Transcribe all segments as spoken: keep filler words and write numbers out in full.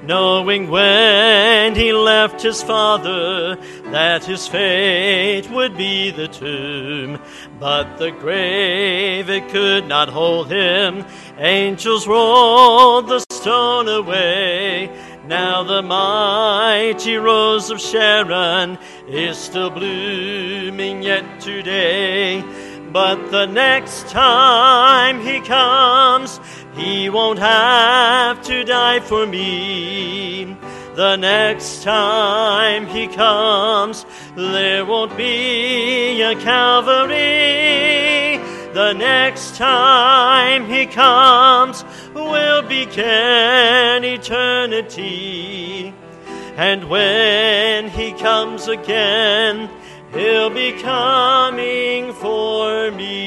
knowing when he left his Father that his fate would be the tomb. But the grave, it could not hold him. Angels rolled the stone away. Now the mighty rose of Sharon is still blooming yet today. But the next time he comes, he won't have to die for me. The next time he comes, there won't be a Calvary. The next time he comes, we'll begin eternity. And when he comes again, he'll be coming for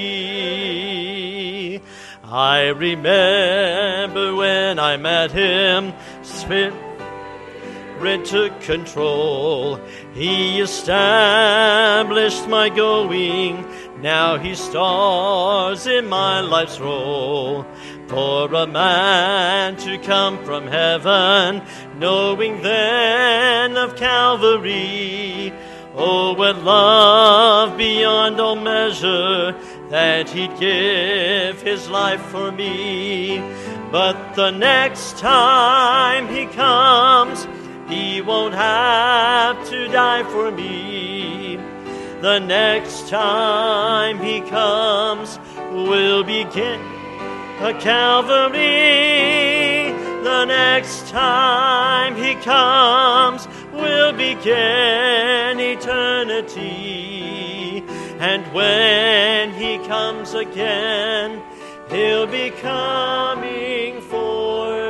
me. I remember when I met him, Spirit took control. He established my going. Now he stars in my life's roll. For a man to come from heaven, knowing then of Calvary, oh, what love beyond all measure, that he'd give his life for me. But the next time he comes, he won't have to die for me. The next time he comes, we'll begin a Calvary. The next time he comes, we'll begin eternity. And when he comes again, he'll be coming for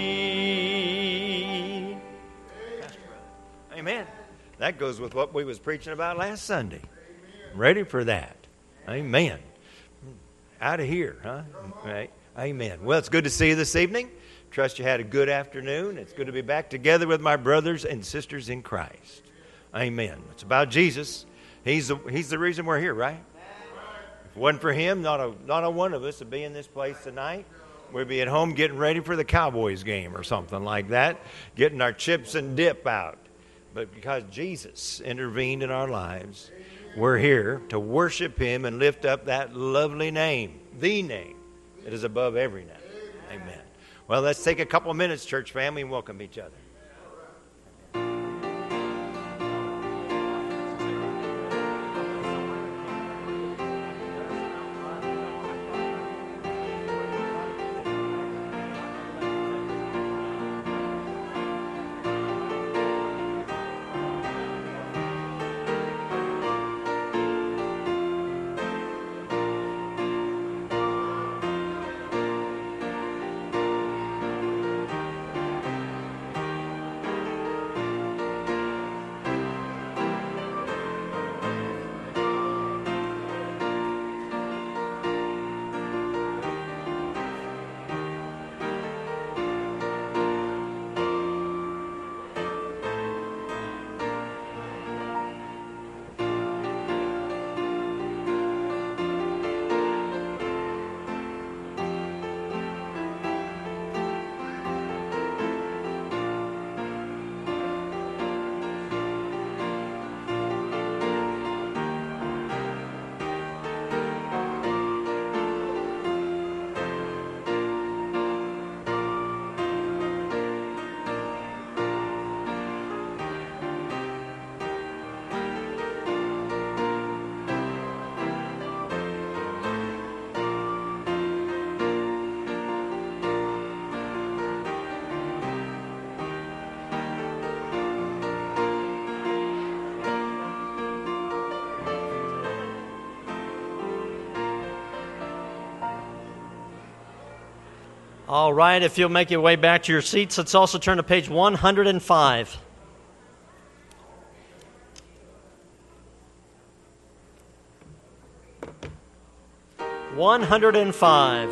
me. Amen. That goes with what we was preaching about last Sunday. Ready for that. Amen. Out of here, huh? Right. Amen. Well, it's good to see you this evening. Trust you had a good afternoon. It's good to be back together with my brothers and sisters in Christ. Amen. It's about Jesus. He's the, he's the reason we're here, right? If it wasn't for him, not a, not a one of us would be in this place tonight. We'd be at home getting ready for the Cowboys game or something like that, getting our chips and dip out. But because Jesus intervened in our lives, we're here to worship him and lift up that lovely name, the name that is above every name. Amen. Well, let's take a couple of minutes, church family, and welcome each other. All right, if you'll make your way back to your seats, let's also turn to page one hundred five. one hundred five.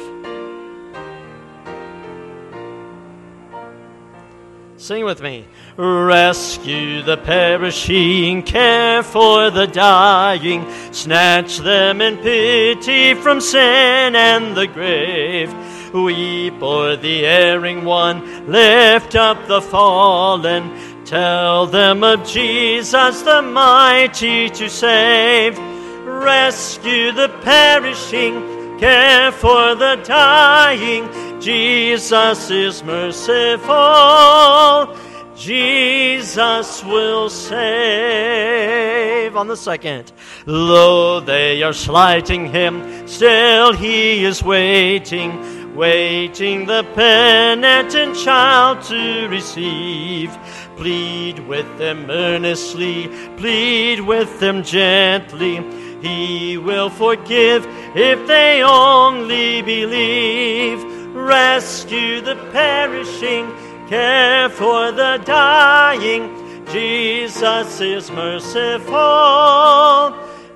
Sing with me. Rescue the perishing, care for the dying, snatch them in pity from sin and the grave. Weep o'er the erring one, lift up the fallen. Tell them of Jesus the mighty to save. Rescue the perishing, care for the dying. Jesus is merciful. Jesus will save. On the second, lo, they are slighting him, still he is waiting, waiting the penitent child to receive. Plead with them earnestly, plead with them gently. He will forgive if they only believe. Rescue the perishing, care for the dying. Jesus is merciful.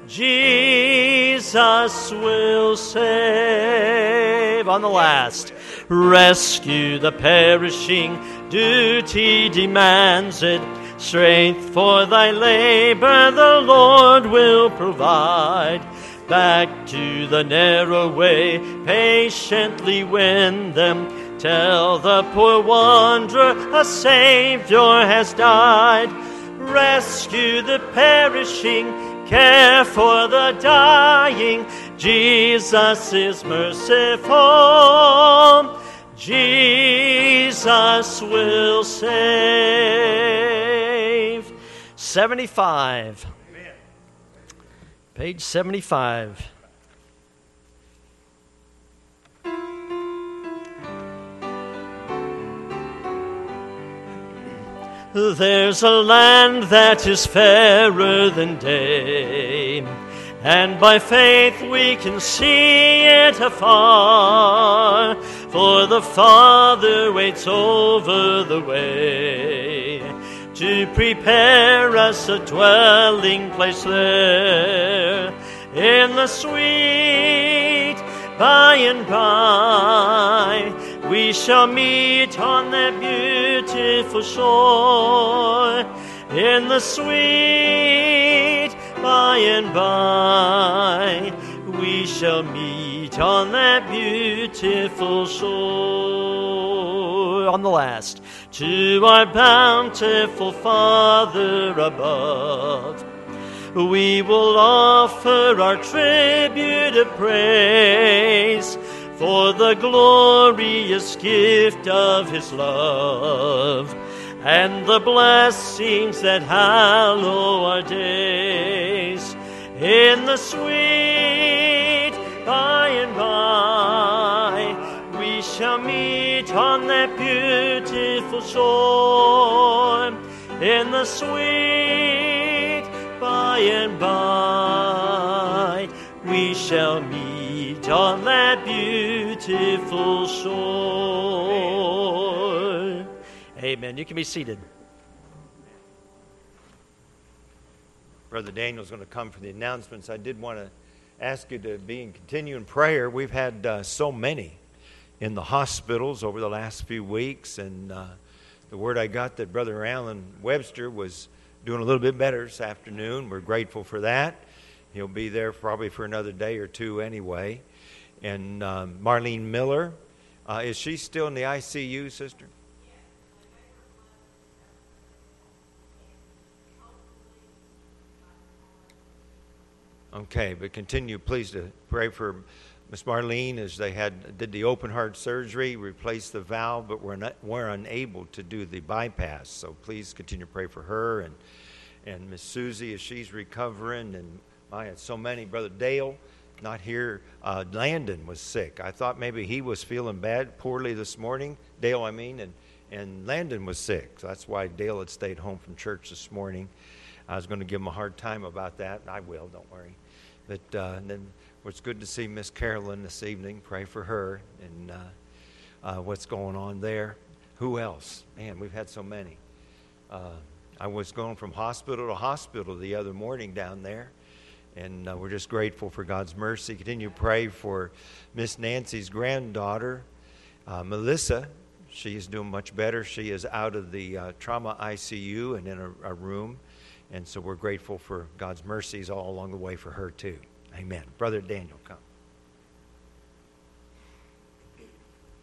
Jesus will save. On the last, rescue the perishing. Duty demands it. Strength for thy labor the Lord will provide. Back to the narrow way, patiently win them. Tell the poor wanderer a Savior has died. Rescue the perishing, care for the dying. Jesus is merciful. Jesus will save. seventy-five. Amen. Page seventy-five. There's a land that is fairer than day, and by faith we can see it afar, for the Father waits over the way to prepare us a dwelling place there in the sweet by and by. We shall meet on that beautiful shore in the sweet by and by. We shall meet on that beautiful shore. On the last, to our bountiful Father above, we will offer our tribute of praise for the glorious gift of His love and the blessings that hallow our days in the sweet by and by. We shall meet on that beautiful shore in the sweet by and by. We shall meet on that beautiful shore. Amen. You can be seated. Brother Daniel's going to come for the announcements. I did want to ask you to be in continuing prayer. We've had uh, so many in the hospitals over the last few weeks, and uh, the word I got that Brother Alan Webster was doing a little bit better this afternoon. We're grateful for that. He'll be there probably for another day or two anyway. And um, Marlene Miller, uh, is she still in the I C U, sister? Okay, but continue, please, to pray for Miss Marlene as they had did the open heart surgery, replaced the valve, but we're not we're unable to do the bypass. So please continue to pray for her and and Miss Susie as she's recovering. And I had so many. Brother Dale, not here. Uh, Landon was sick. I thought maybe he was feeling bad, poorly this morning. Dale, I mean, and and Landon was sick. So that's why Dale had stayed home from church this morning. I was going to give him a hard time about that, and I will, don't worry. But uh, and then it's good to see Miss Carolyn this evening. Pray for her and uh, uh, what's going on there. Who else? Man, we've had so many. Uh, I was going from hospital to hospital the other morning down there, and uh, we're just grateful for God's mercy. Continue to pray for Miss Nancy's granddaughter, uh, Melissa. She is doing much better. She is out of the uh, trauma I C U and in a, a room. And so we're grateful for God's mercies all along the way for her too. Amen. Brother Daniel, come.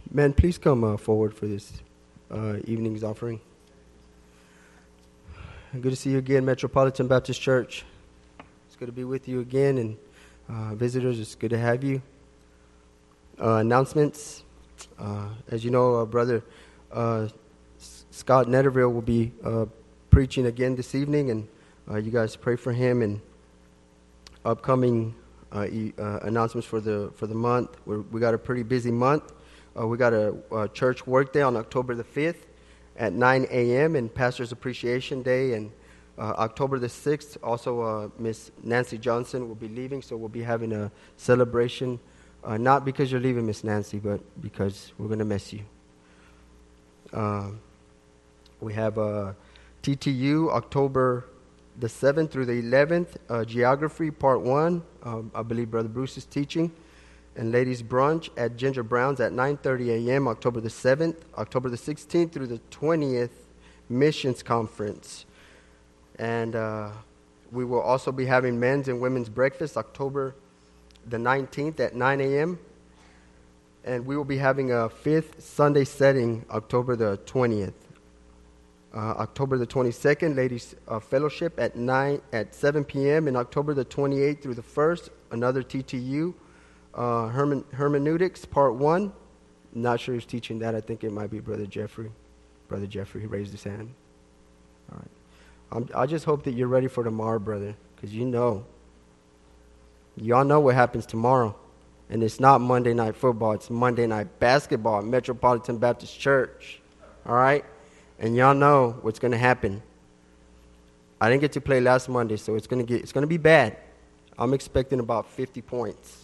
Men, please come uh, forward for this uh, evening's offering. Good to see you again, Metropolitan Baptist Church. It's good to be with you again, and uh, visitors, it's good to have you. Uh, announcements. Uh, as you know, uh, Brother uh, S- Scott Netterville will be uh, preaching again this evening, and uh, you guys pray for him. And upcoming uh, e- uh, announcements for the for the month. We're, we got a pretty busy month. Uh, we got a, a church work day on October the fifth at nine a.m. and Pastor's Appreciation Day. And uh, October the sixth, also uh, Miss Nancy Johnson will be leaving, so we'll be having a celebration. Uh, not because you're leaving, Miss Nancy, but because we're going to miss you. Uh, we have uh, T T U October the seventh through the eleventh, uh, Geography Part one. Um, I believe Brother Bruce is teaching. And Ladies Brunch at Ginger Brown's at nine thirty a.m. October the seventh. October the sixteenth through the twentieth, Missions Conference. And uh, we will also be having men's and women's breakfast October the nineteenth at nine a.m. And we will be having a fifth Sunday setting October the twentieth. Uh, October the twenty-second, Ladies uh, Fellowship at nine at seven p.m. And October the twenty-eighth through the first, another T T U, uh, Hermen, Hermeneutics Part one. Not sure who's teaching that. I think it might be Brother Jeffrey. Brother Jeffrey, he raised his hand. All right. I'm, I just hope that you're ready for tomorrow, brother, because you know. Y'all know what happens tomorrow. And it's not Monday Night Football. It's Monday Night Basketball at Metropolitan Baptist Church. All right? And y'all know what's going to happen. I didn't get to play last Monday, so it's going to get it's going to be bad. I'm expecting about fifty points.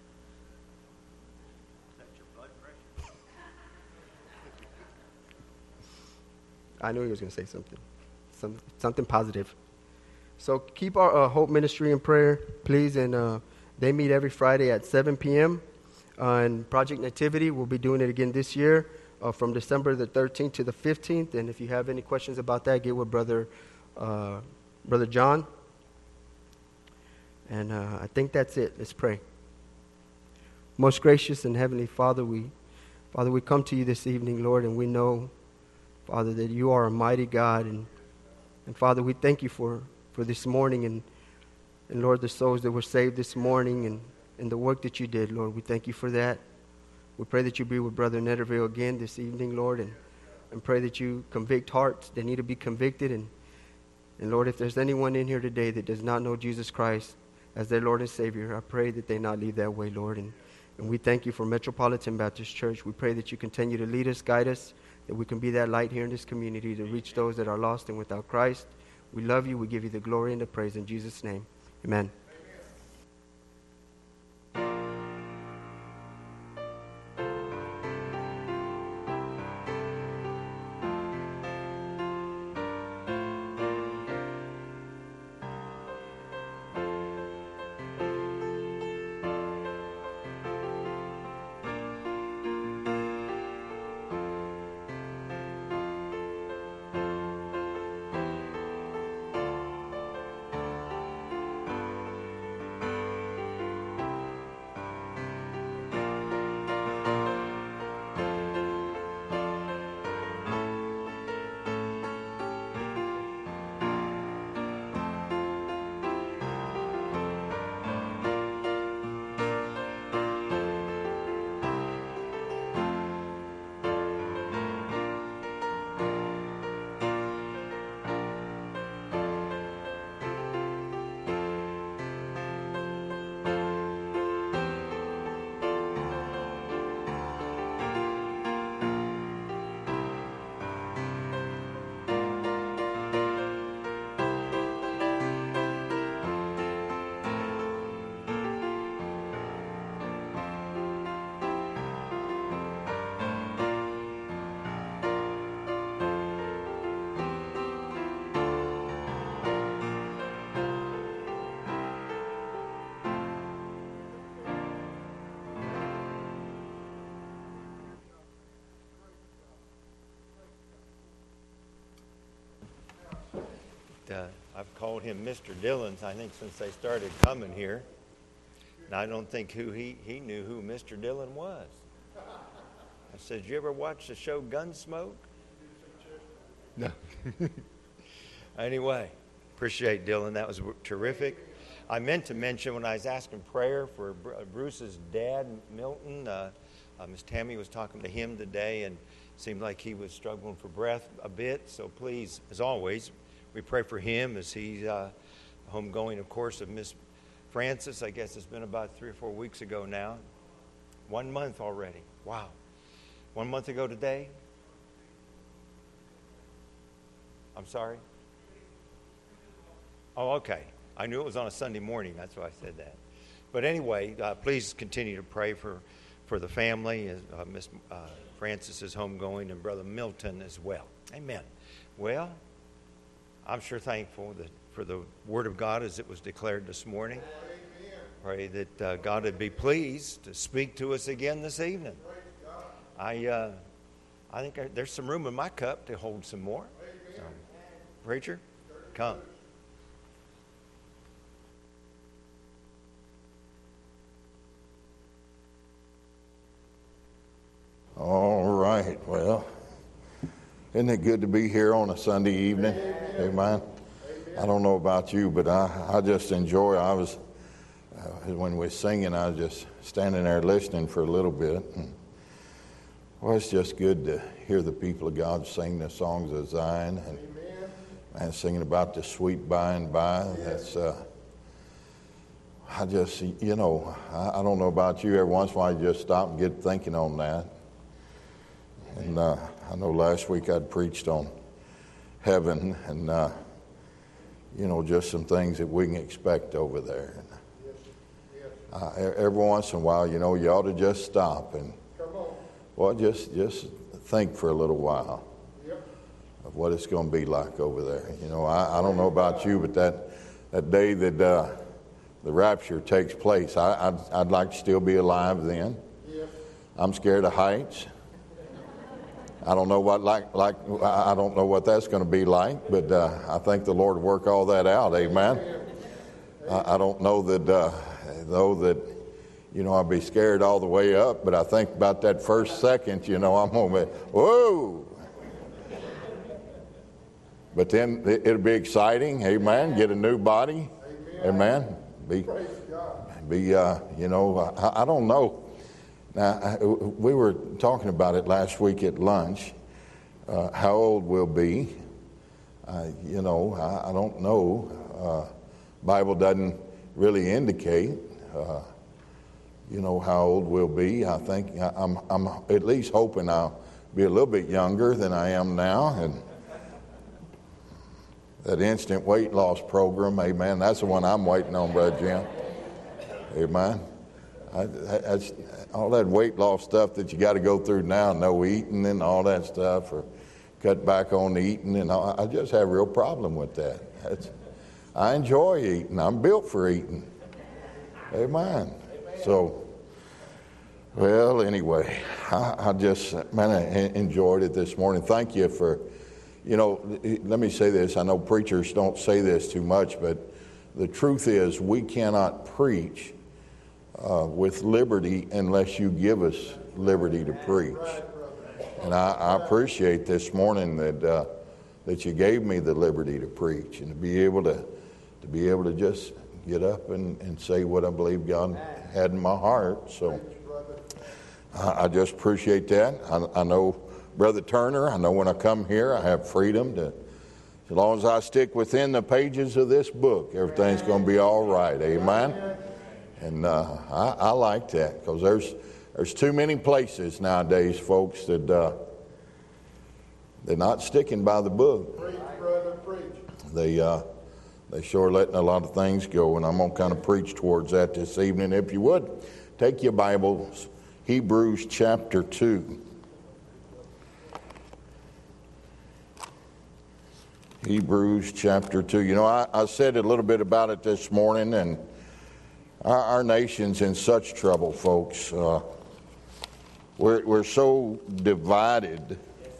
That's your blood pressure. I knew he was going to say something. Some, something positive. So keep our uh, Hope Ministry in prayer, please. And uh, they meet every Friday at seven p.m. Uh, and Project Nativity, we'll be doing it again this year uh, from December the thirteenth to the fifteenth. And if you have any questions about that, get with Brother uh, Brother John. And uh, I think that's it. Let's pray. Most gracious and heavenly Father, we, Father, we come to you this evening, Lord, and we know, Father, that you are a mighty God. And, and Father, we thank you for for this morning, and, and Lord, the souls that were saved this morning, and, and the work that you did, Lord. We thank you for that. We pray that you be with Brother Netterville again this evening, Lord, and, and pray that you convict hearts that need to be convicted. And, and Lord, if there's anyone in here today that does not know Jesus Christ as their Lord and Savior, I pray that they not leave that way, Lord. And, and we thank you for Metropolitan Baptist Church. We pray that you continue to lead us, guide us, that we can be that light here in this community to reach those that are lost and without Christ. We love you. We give you the glory and the praise in Jesus' name. Amen. Uh, I've called him Mister Dillons, I think, since they started coming here. And I don't think who he, he knew who Mister Dillon was. I said, "Did you ever watch the show Gunsmoke?" No. Anyway, appreciate Dylan. That was terrific. I meant to mention when I was asking prayer for Bruce's dad, Milton, uh, uh, Miss Tammy was talking to him today, and it seemed like he was struggling for breath a bit. So please, as always, we pray for him as he's uh, homegoing, of course, of Miss Francis. I guess it's been about three or four weeks ago now. One month already. Wow. One month ago today. I'm sorry? Oh, okay. I knew it was on a Sunday morning. That's why I said that. But anyway, uh, please continue to pray for, for the family, as uh, Miss uh, Francis is homegoing, and Brother Milton as well. Amen. Well, I'm sure thankful that for the Word of God as it was declared this morning. Amen. Pray that uh, God would be pleased to speak to us again this evening. I uh, I think I, there's some room in my cup to hold some more. So, preacher, come. All right. Well, isn't it good to be here on a Sunday evening? Amen. Amen. I don't know about you, but I, I just enjoy. I was uh, when we were singing, I was just standing there listening for a little bit. And, well, it's just good to hear the people of God sing the songs of Zion and, and singing about the sweet by and by. That's uh, I just, you know, I, I don't know about you. Every once in a while, you just stop and get thinking on that. And uh, I know last week I'd preached on heaven and, uh, you know, just some things that we can expect over there. Uh, every once in a while, you know, you ought to just stop and, well, just just think for a little while of what it's going to be like over there. You know, I, I don't know about you, but that, that day that uh, the rapture takes place, I, I'd, I'd like to still be alive then. I'm scared of heights. I don't know what like like I don't know what that's going to be like, but uh, I think the Lord will work all that out. Amen. I, I don't know that uh, though that you know I'll be scared all the way up, but I think about that first second, you know, I'm gonna be whoa. But then it'll be exciting. Amen. Get a new body. Amen. Be be uh, you know I, I don't know. Now, we were talking about it last week at lunch, uh, how old we'll be. Uh, you know, I, I don't know. Uh, Bible doesn't really indicate, uh, you know, how old we'll be. I think I'm, I'm at least hoping I'll be a little bit younger than I am now. And that instant weight loss program, amen, that's the one I'm waiting on, Brother Jim. Amen. I, that's all that weight loss stuff that you got to go through now, no eating and all that stuff, or cut back on the eating, and all, I just have a real problem with that. That's, I enjoy eating. I'm built for eating. Amen. So, well, anyway, I, I just, man, I enjoyed it this morning. Thank you for, you know, let me say this. I know preachers don't say this too much, but the truth is we cannot preach Uh, with liberty unless you give us liberty to preach. And I, I appreciate this morning that uh, that you gave me the liberty to preach and to be able to to be able to just get up and, and say what I believe God had in my heart. So I, I just appreciate that. I, I know Brother Turner, I know when I come here I have freedom to, as long as I stick within the pages of this book, everything's going to be all right. Amen. And uh, I, I like that because there's there's too many places nowadays, folks, that uh, they're not sticking by the book. Preach, brother, preach. They uh, they sure letting a lot of things go, and I'm gonna kind of preach towards that this evening. If you would, take your Bibles, Hebrews chapter two. Hebrews chapter two. You know, I, I said a little bit about it this morning, and Our, our nation's in such trouble, folks. Uh, we're, we're so divided.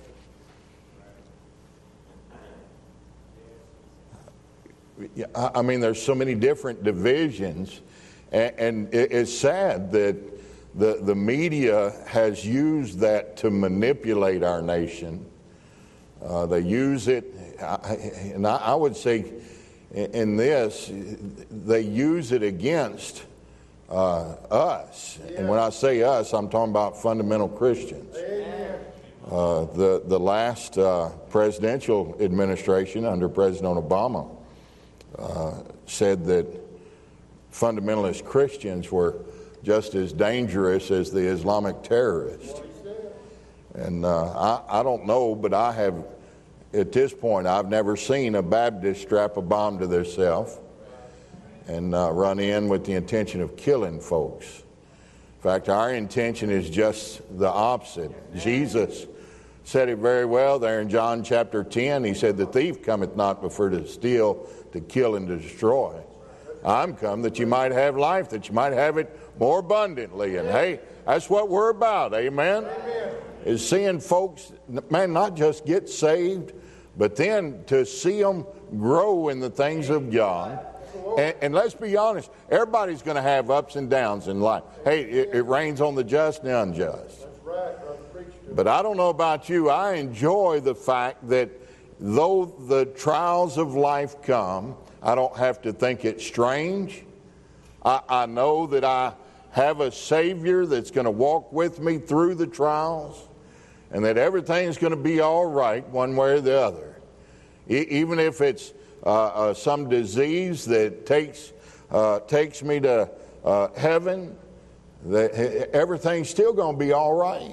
I, I mean, there's so many different divisions, and, and it, it's sad that the, the media has used that to manipulate our nation. Uh, they use it, and I, I would say in this, they use it against uh, us. And when I say us, I'm talking about fundamental Christians. Uh, the, the last uh, presidential administration under President Obama uh, said that fundamentalist Christians were just as dangerous as the Islamic terrorists. And uh, I, I don't know, but I have, at this point, I've never seen a Baptist strap a bomb to themselves and uh, run in with the intention of killing folks. In fact, our intention is just the opposite. Jesus said it very well there in John chapter ten. He said, "The thief cometh not before to steal, to kill, and to destroy. I'm come that you might have life, that you might have it more abundantly." And hey, that's what we're about, amen? Amen. Is seeing folks, man, not just get saved, but then to see them grow in the things of God. And, and let's be honest, everybody's going to have ups and downs in life. Hey, it, it rains on the just and the unjust. But I don't know about you, I enjoy the fact that though the trials of life come, I don't have to think it's strange. I, I know that I have a Savior that's going to walk with me through the trials, and that everything's going to be all right one way or the other. E- even if it's uh, uh, some disease that takes uh, takes me to uh, heaven, that everything's still going to be all right.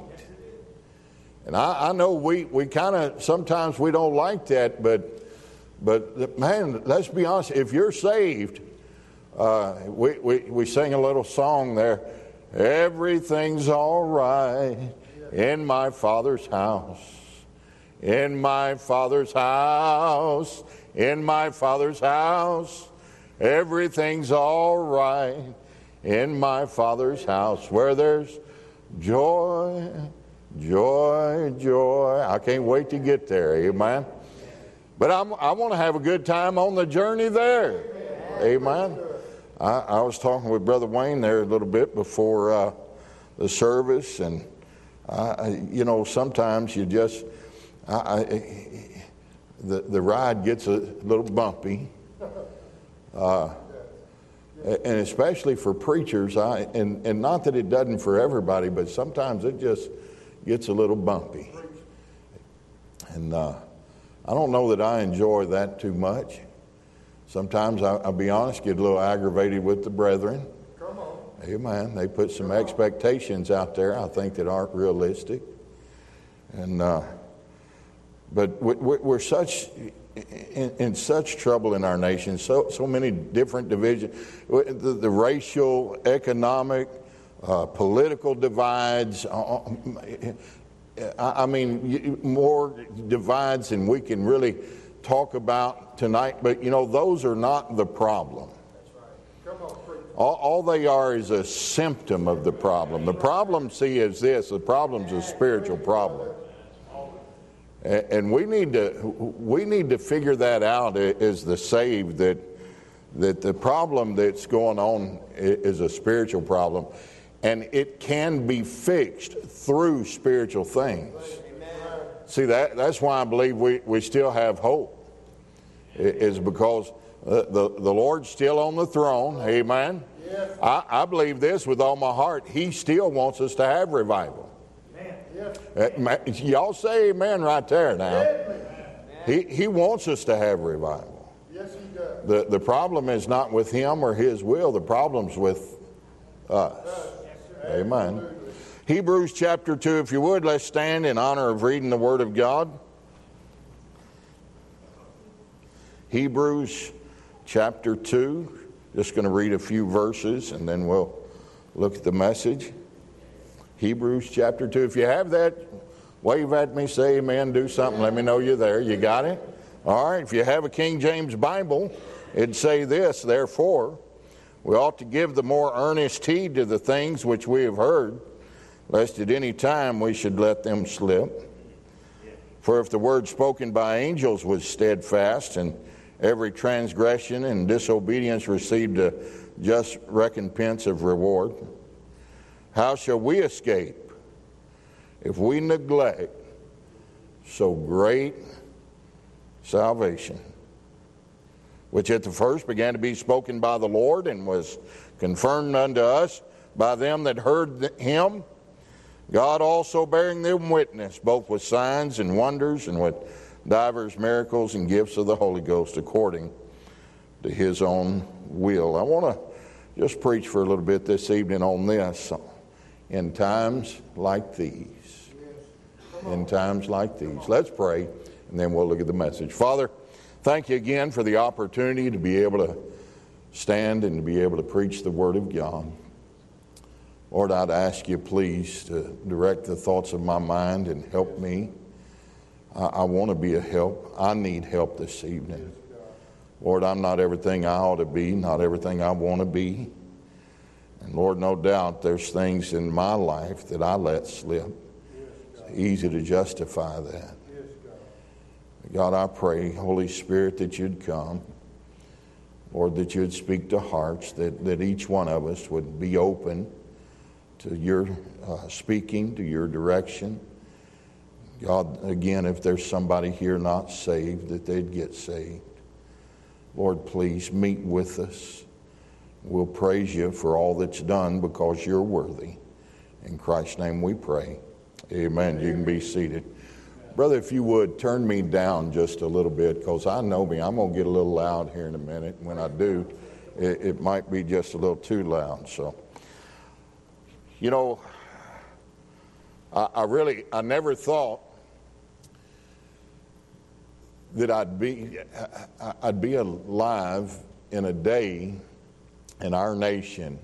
And I, I know we, we kind of, sometimes we don't like that, but but man, let's be honest, if you're saved, uh, we, we, we sing a little song there, everything's all right in my Father's house, in my Father's house, in my Father's house, everything's all right in my Father's house, where there's joy, joy, joy. I can't wait to get there, amen. But I'm, I want to have a good time on the journey there, amen. I, I was talking with Brother Wayne there a little bit before uh, the service, and I, you know, sometimes you just, I, I, the the ride gets a little bumpy, uh, and especially for preachers. I and and not that it doesn't for everybody, but sometimes it just gets a little bumpy, and uh, I don't know that I enjoy that too much. Sometimes, I, I'll be honest, get a little aggravated with the brethren. Come on. Amen. They put some expectations out there, I think, that aren't realistic. And uh, but we, we're such in, in such trouble in our nation. So so many different divisions, the, the racial, economic, uh, political divides. Uh, I mean, more divides than we can really talk about tonight, but you know, those are not the problem. That's right. Come on, all, all they are is a symptom of the problem. The problem, see, is this: the problem's a spiritual problem, and, and we need to we need to figure that out as the saved, that that the problem that's going on is a spiritual problem, and it can be fixed through spiritual things. See, that that's why I believe we, we still have hope, is because the, the, the Lord's still on the throne, amen? Yes. I, I believe this with all my heart. He still wants us to have revival. Yes. Uh, y'all say amen right there now. He, he wants us to have revival. Yes, he does. The, the problem is not with him or his will. The problem's with us. Amen. Hebrews chapter two, if you would, let's stand in honor of reading the Word of God. Hebrews chapter two, just going to read a few verses and then we'll look at the message. Hebrews chapter two, if you have that, wave at me, say amen, do something, let me know you're there. You got it? All right, if you have a King James Bible, it'd say this: therefore, we ought to give the more earnest heed to the things which we have heard, lest at any time we should let them slip. For if the word spoken by angels was steadfast, and every transgression and disobedience received a just recompense of reward, How shall we escape if we neglect so great salvation, which at the first began to be spoken by the Lord and was confirmed unto us by them that heard him, God also bearing them witness, both with signs and wonders and with divers miracles and gifts of the Holy Ghost according to his own will. I want to just preach for a little bit this evening on this. In times like these. In times like these. Let's pray, and then we'll look at the message. Father, thank you again for the opportunity to be able to stand and to be able to preach the Word of God. Lord, I'd ask you, please, to direct the thoughts of my mind and help me. I, I want to be a help. I need help this evening. Lord, I'm not everything I ought to be, not everything I want to be. And Lord, no doubt there's things in my life that I let slip. It's easy to justify that. God, I pray, Holy Spirit, that you'd come. Lord, that you'd speak to hearts, that, that each one of us would be open to your uh, speaking, to your direction. God, again, if there's somebody here not saved, that they'd get saved. Lord, please meet with us. We'll praise you for all that's done because you're worthy. In Christ's name we pray. Amen. You can be seated. Brother, if you would, turn me down just a little bit because I know me. I'm going to get a little loud here in a minute. When I do, it, it might be just a little too loud. So, you know, I, I really, I never thought that I'd be, I'd be alive in a day in our nation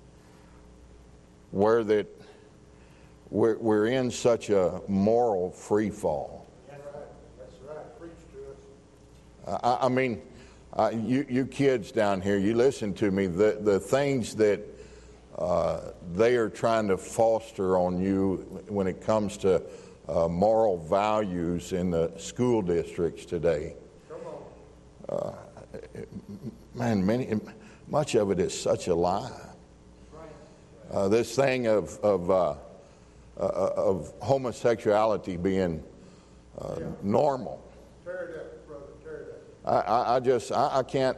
where that we're, we're in such a moral free fall. That's right. That's right. Preach to us. I, I mean, uh, you, you kids down here, you listen to me. The the things that uh, they are trying to foster on you when it comes to uh, moral values in the school districts today. Come on. Uh, man, many. Much of it is such a lie. Uh, this thing of of, uh, uh, of homosexuality being uh, yeah. normal. Tear it up, brother. Tear it I, up. I, I just I, I can't.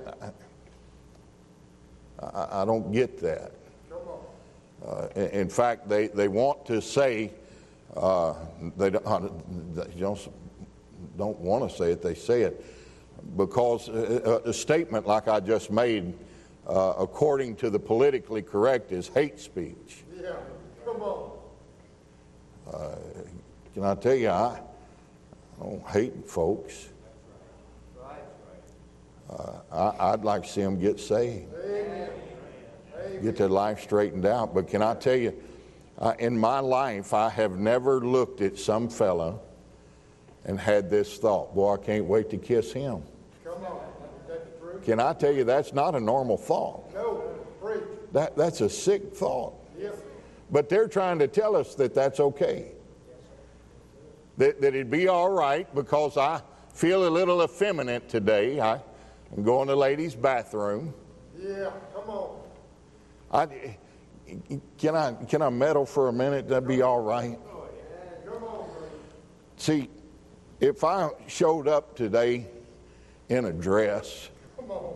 I, I don't get that. Come on. Uh, in, in fact, they, they want to say uh, they don't, they don't don't want to say it. They say it because a, a statement like I just made. Uh, according to the politically correct, is hate speech. Yeah, come on. Uh, can I tell you, I, I don't hate folks. Uh, I, I'd like to see them get saved, Amen. get their life straightened out. But can I tell you, uh, in my life, I have never looked at some fella and had this thought, boy, I can't wait to kiss him. Come on. Is that the truth? Can I tell you, that's not a normal thought. No, preach. That, that's a sick thought. Yes. But they're trying to tell us that that's okay. That, that it'd be all right because I feel a little effeminate today. I am going to the ladies' bathroom. Yeah, come on. I, can I can I meddle for a minute? That'd be all right. Come on, brother. See, if I showed up today in a dress. Come on.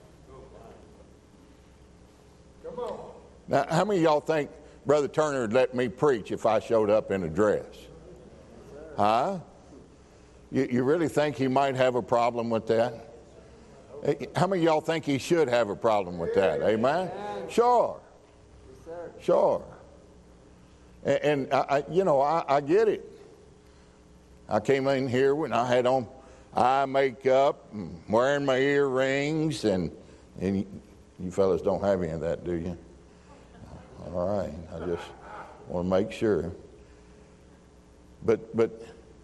Come on. Now, how many of y'all think Brother Turner would let me preach if I showed up in a dress? Huh? You, you really think he might have a problem with that? How many of y'all think he should have a problem with that? Amen? Sure. Sure. And, and I, you know, I, I get it. I came in here when I had on eye makeup, and wearing my earrings, and and you, you fellas don't have any of that, do you? All right. I just want to make sure. But but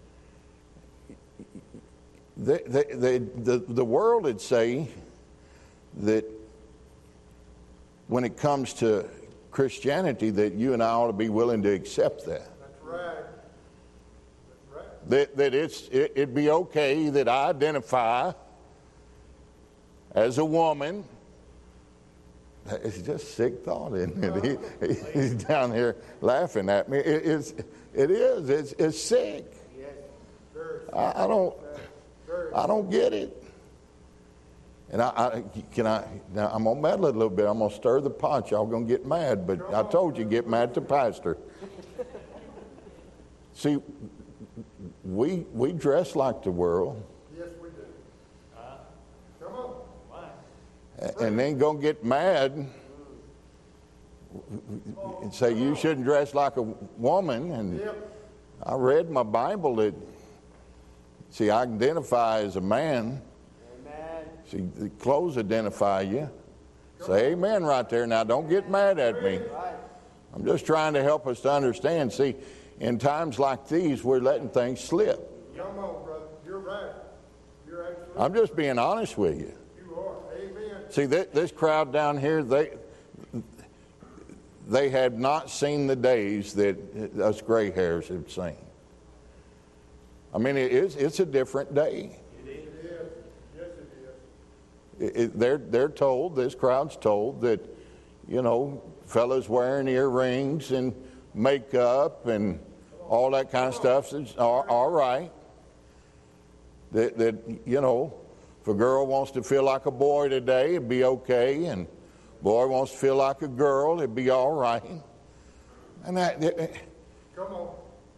they, they, they, the the world would say that when it comes to Christianity, that you and I ought to be willing to accept that. That's right. That's right. That, that it's, it, it'd be okay that I identify as a woman It's just sick thought, isn't it? He, he's down here laughing at me. It, it's, it is. It's, it's sick. I, I don't. I don't get it. And I, I can I. Now I'm gonna meddle it a little bit. I'm gonna stir the pot. Y'all gonna get mad, but I told you get mad at the pastor. See, we we dress like the world. Yes, we do. Uh, come on. And then go get mad and say you shouldn't dress like a woman. And I read my Bible that, see, I identify as a man. Amen. See, the clothes identify you. Say amen right there. Now, don't get mad at me. I'm just trying to help us to understand. See, in times like these, we're letting things slip. Come on, brother. You're right. You're absolutely I'm just being honest with you. You are. Amen. See, this, this crowd down here, they they had not seen the days that us gray hairs have seen. I mean, it is, it's a different day. It is. Yes, it is. It, it, they're, they're told, this crowd's told that, you know, fellas wearing earrings and makeup and all that kind of stuff is all, all right. That, that, you know, if a girl wants to feel like a boy today, it'd be okay. And boy wants to feel like a girl, it'd be all right. And that, it, come on.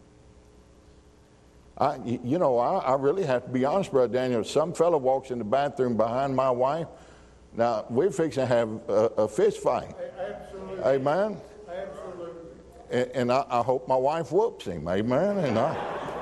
I, you know, I, I really have to be honest, Brother Daniel. Some fella walks in the bathroom behind my wife. Now, we're fixing to have a, a fist fight. Absolutely. Amen? Absolutely. And, and I, I hope my wife whoops him. Amen? And I...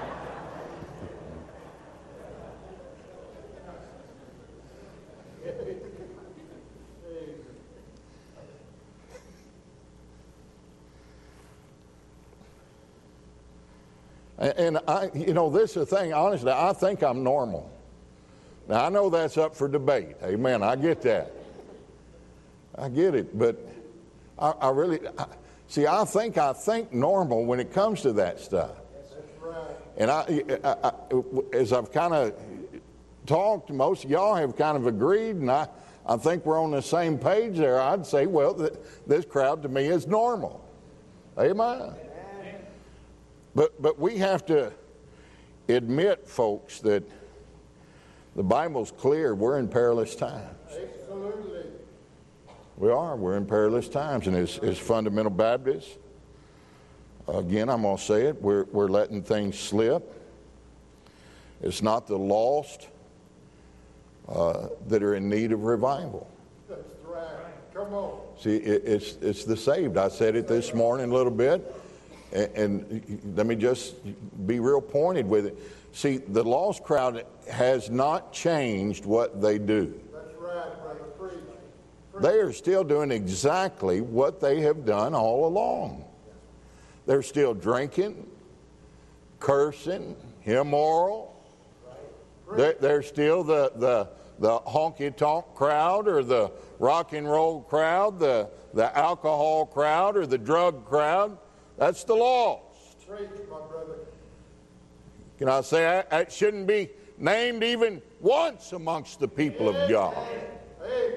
And I, you know, this is the thing, honestly, I think I'm normal. Now, I know that's up for debate. Amen. I get that. I get it. But I, I really, I, see, I think I think normal when it comes to that stuff. That's right. And I, I, I as I've kind of talked, most of y'all have kind of agreed, and I, I think we're on the same page there. I'd say, well, th- this crowd to me is normal. Amen. But but we have to admit, folks, that the Bible's clear. We're in perilous times. Absolutely. We are. We're in perilous times. And as, as fundamental Baptists, again, I'm going to say it, we're, we're letting things slip. It's not the lost uh, that are in need of revival. That's right. Come on. See, it, it's, it's the saved. I said it this morning a little bit. And let me just be real pointed with it. See, the lost crowd has not changed what they do. That's right, brother. Preach. Preach. They are still doing exactly what they have done all along. They're still drinking, cursing, immoral. They're, they're still the, the, the honky-tonk crowd or the rock and roll crowd, the, the alcohol crowd or the drug crowd. That's the lost. Preach, my brother. Can I say that, that shouldn't be named even once amongst the people of God? Amen.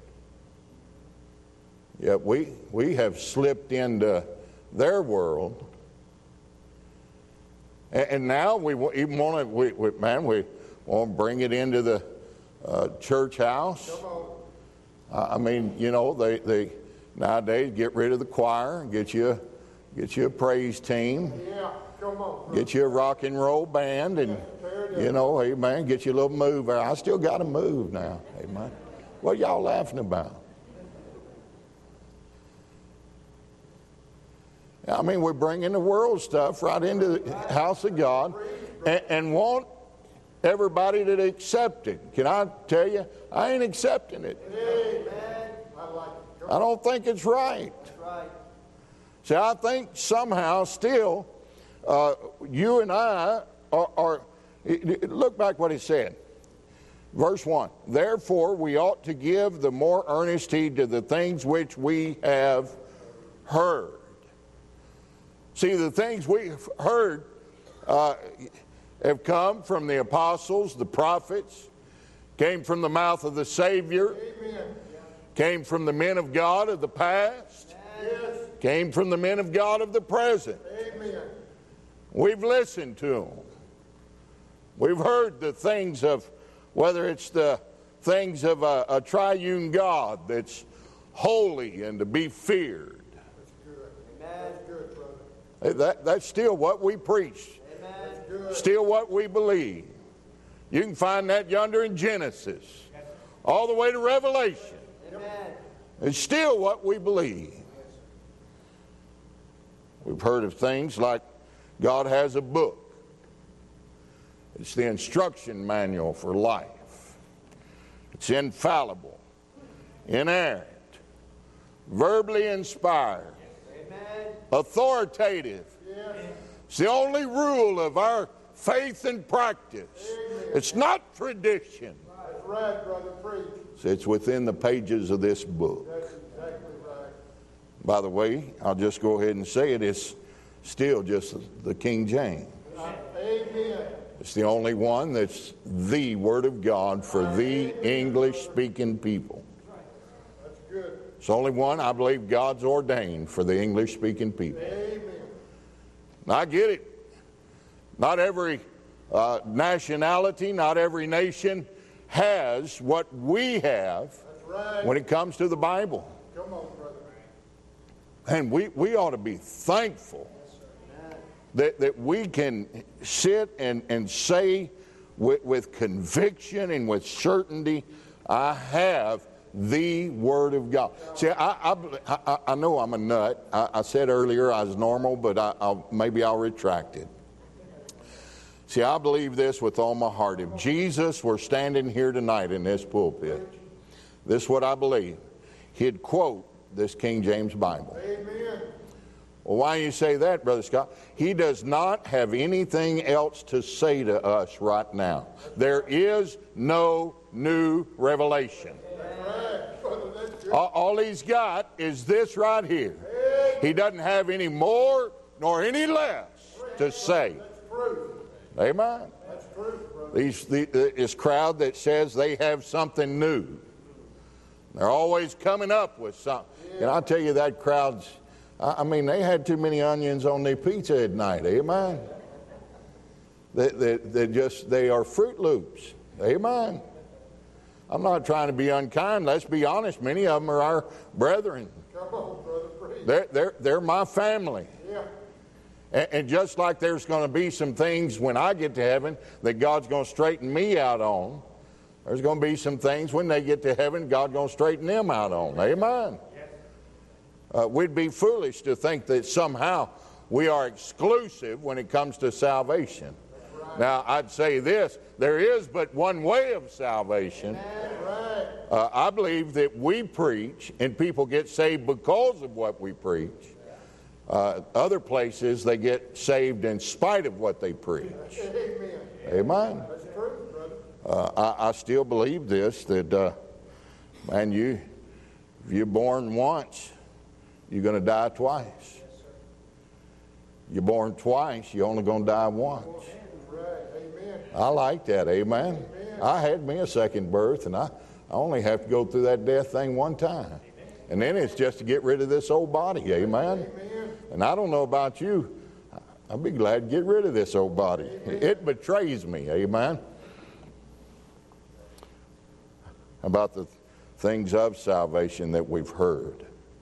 Yet we we have slipped into their world, and, and now we even want to. We, we, man, we want to bring it into the uh, church house. Come on. Uh, I mean, you know, they they nowadays get rid of the choir and get you. Get you a praise team. Yeah, come on. Get you a rock and roll band, and you know, amen. Get you a little move. I still got to move now, amen. What y'all laughing about? I mean, we're bringing the world stuff right into the house of God, and, and want everybody to accept it. Can I tell you, I ain't accepting it. Amen. I like it. I don't think it's right. That's right. See, I think somehow still uh, you and I are, are, look back what he said. Verse one, therefore we ought to give the more earnest heed to the things which we have heard. See, the things we've heard uh, have come from the apostles, the prophets, came from the mouth of the Savior, Amen. Came from the men of God of the past. Yes. Came from the men of God of the present. Amen. We've listened to them. We've heard the things of, whether it's the things of a, a triune God that's holy and to be feared. That's good. Amen. That's good, brother. Hey, That, that's still what we preach. That's good. Still what we believe. You can find that yonder in Genesis, all the way to Revelation. Amen. It's still what we believe. We've heard of things like God has a book. It's the instruction manual for life. It's infallible, inerrant, verbally inspired, Amen. authoritative. Yes. It's the only rule of our faith and practice. It's not tradition. That's right, brother. Preach. It's within the pages of this book. That's exactly right. By the way, I'll just go ahead and say it. It's still just the King James. Amen. It's the only one that's the Word of God for the English-speaking people. That's good. It's the only one I believe God's ordained for the English-speaking people. Amen. Now, I get it. Not every uh, nationality, not every nation has what we have That's right. when it comes to the Bible. Come on, brother. And we, we ought to be thankful that, that we can sit and, and say with, with conviction and with certainty, I have the Word of God. See, I, I, I, I know I'm a nut. I, I said earlier I was normal, but I, I'll, maybe I'll retract it. See, I believe this with all my heart. If Jesus were standing here tonight in this pulpit, this is what I believe, he'd quote this King James Bible. Amen. Well, why do you say that, Brother Scott? He does not have anything else to say to us right now. There is no new revelation. Right. Brother, that's good. All, all he's got is this right here. He doesn't have any more nor any less to say. That's proof. Amen. That's proof, brother. These, the, this crowd that says they have something new. They're always coming up with something. And I tell you, that crowd's, I mean, they had too many onions on their pizza at night. Amen. They, they, they just, they are Fruit Loops. Amen. I'm not trying to be unkind. Let's be honest. Many of them are our brethren. Come on, brother. Preach. They're, they're, they're my family. Yeah. And, and just like there's going to be some things when I get to heaven that God's going to straighten me out on, there's going to be some things when they get to heaven God's going to straighten them out on. Amen. Uh, we'd be foolish to think that somehow we are exclusive when it comes to salvation. Now, I'd say this, there is but one way of salvation. Uh, I believe that we preach and people get saved because of what we preach. Uh, other places, they get saved in spite of what they preach. Amen. Amen. That's true, brother. Uh, I, I still believe this, that, uh, man, you, if you're born once, you're going to die twice. You're born twice, you're only going to die once. Right. Amen. I like that, amen. I had me a second birth, and I, I only have to go through that death thing one time. And then it's just to get rid of this old body, amen. And I don't know about you, I'll be glad to get rid of this old body. It betrays me, amen. About the things of salvation that we've heard.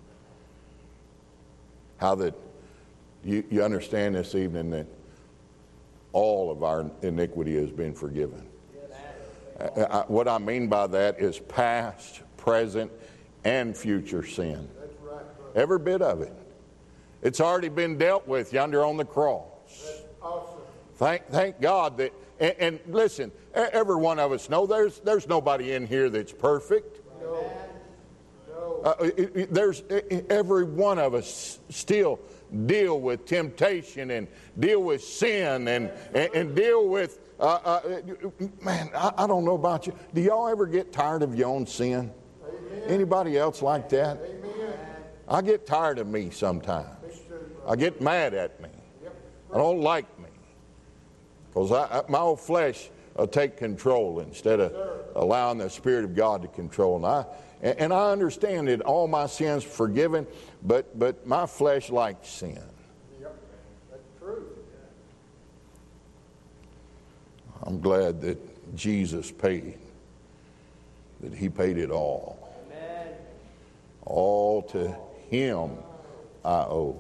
How that you, you understand this evening that all of our iniquity has been forgiven. I, I, what I mean by that is past, present, and future sin. That's right, brother. Every bit of it. It's already been dealt with yonder on the cross. That's awesome. Thank, thank God that, and, and listen, every one of us know there's, there's nobody in here that's perfect. No. No. Uh, it, it, there's every one of us still deal with temptation and deal with sin and, and, and deal with, uh, uh, man, I, I don't know about you. Do y'all ever get tired of your own sin? Amen. Anybody else like that? Amen. I get tired of me sometimes. That's true, brother. I get mad at me. Yep. I don't like me. Because I, I, my old flesh uh, take control instead of allowing the Spirit of God to control. And I, and I understand that all my sins are forgiven, but, but my flesh likes sin. Yep, that's true. I'm glad that Jesus paid, that he paid it all. Amen. All to him I owe.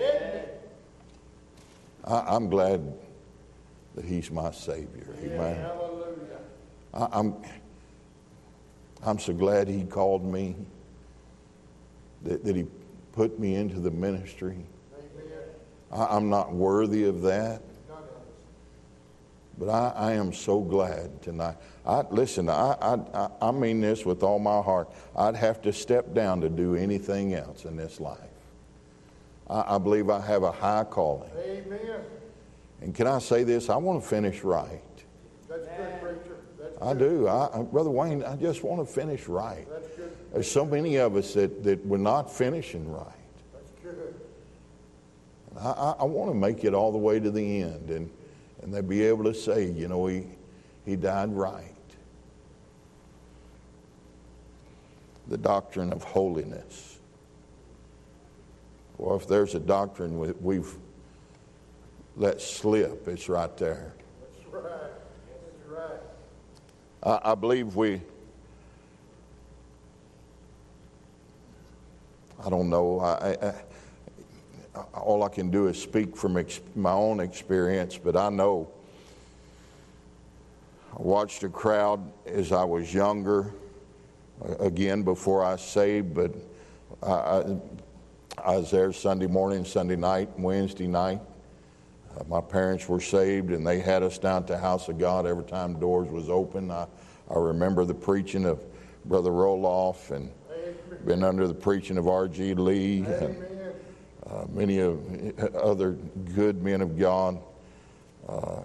I, I'm glad that he's my Savior. Amen. Hallelujah. I, I'm, I'm so glad he called me, that, that he put me into the ministry. Amen. I, I'm not worthy of that, None of us. but I, I am so glad tonight. I, listen, I, I, I mean this with all my heart. I'd have to step down to do anything else in this life. I, I believe I have a high calling. Amen. And can I say this? I want to finish right. That's good, preacher. That's I good. do. I, I, Brother Wayne, I just want to finish right. That's good. There's so many of us that, that we're not finishing right. That's good. I, I, I want to make it all the way to the end, and, and they'd be able to say, you know, he, he died right. The doctrine of holiness. Well, if there's a doctrine we, we've let slip, it's right there. That's right. That's right. I, I believe we, I don't know, I, I, I, all I can do is speak from ex, my own experience, but I know I watched a crowd as I was younger, again before I was saved, but I, I, I was there Sunday morning, Sunday night, Wednesday night. Uh, my parents were saved, and they had us down at the house of God every time doors was open. I, I remember the preaching of Brother Roloff, and Amen. been under the preaching of R G Lee, and Amen. uh, many of other good men of God. Uh,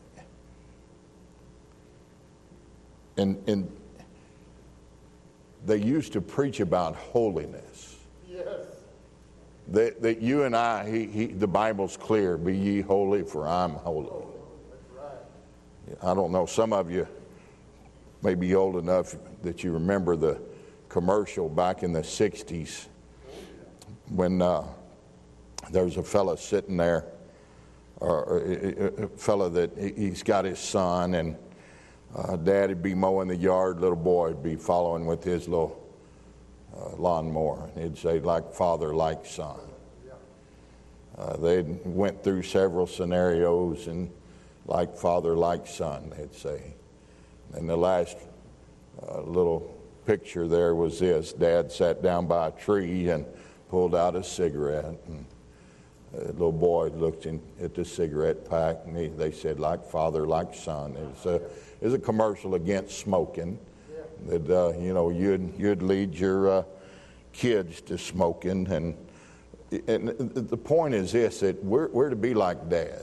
and, and they used to preach about holiness. Yes. That, that you and I, he, he, the Bible's clear, be ye holy for I'm holy. That's right. I don't know, some of you may be old enough that you remember the commercial back in the sixties when uh, there was a fella sitting there, or a fella that he's got his son, and uh, Dad would be mowing the yard, little boy would be following with his little Uh, lawnmower. He'd say, like father, like son. Uh, they went through several scenarios, and like father, like son, they'd say. And the last uh, little picture there was this. Dad sat down by a tree and pulled out a cigarette. And the little boy looked in, at the cigarette pack, and he, they said, like father, like son. It was a, it was a commercial against smoking. That uh, you know, you'd you'd lead your uh, kids to smoking, and and the point is this: that we're we're to be like Dad,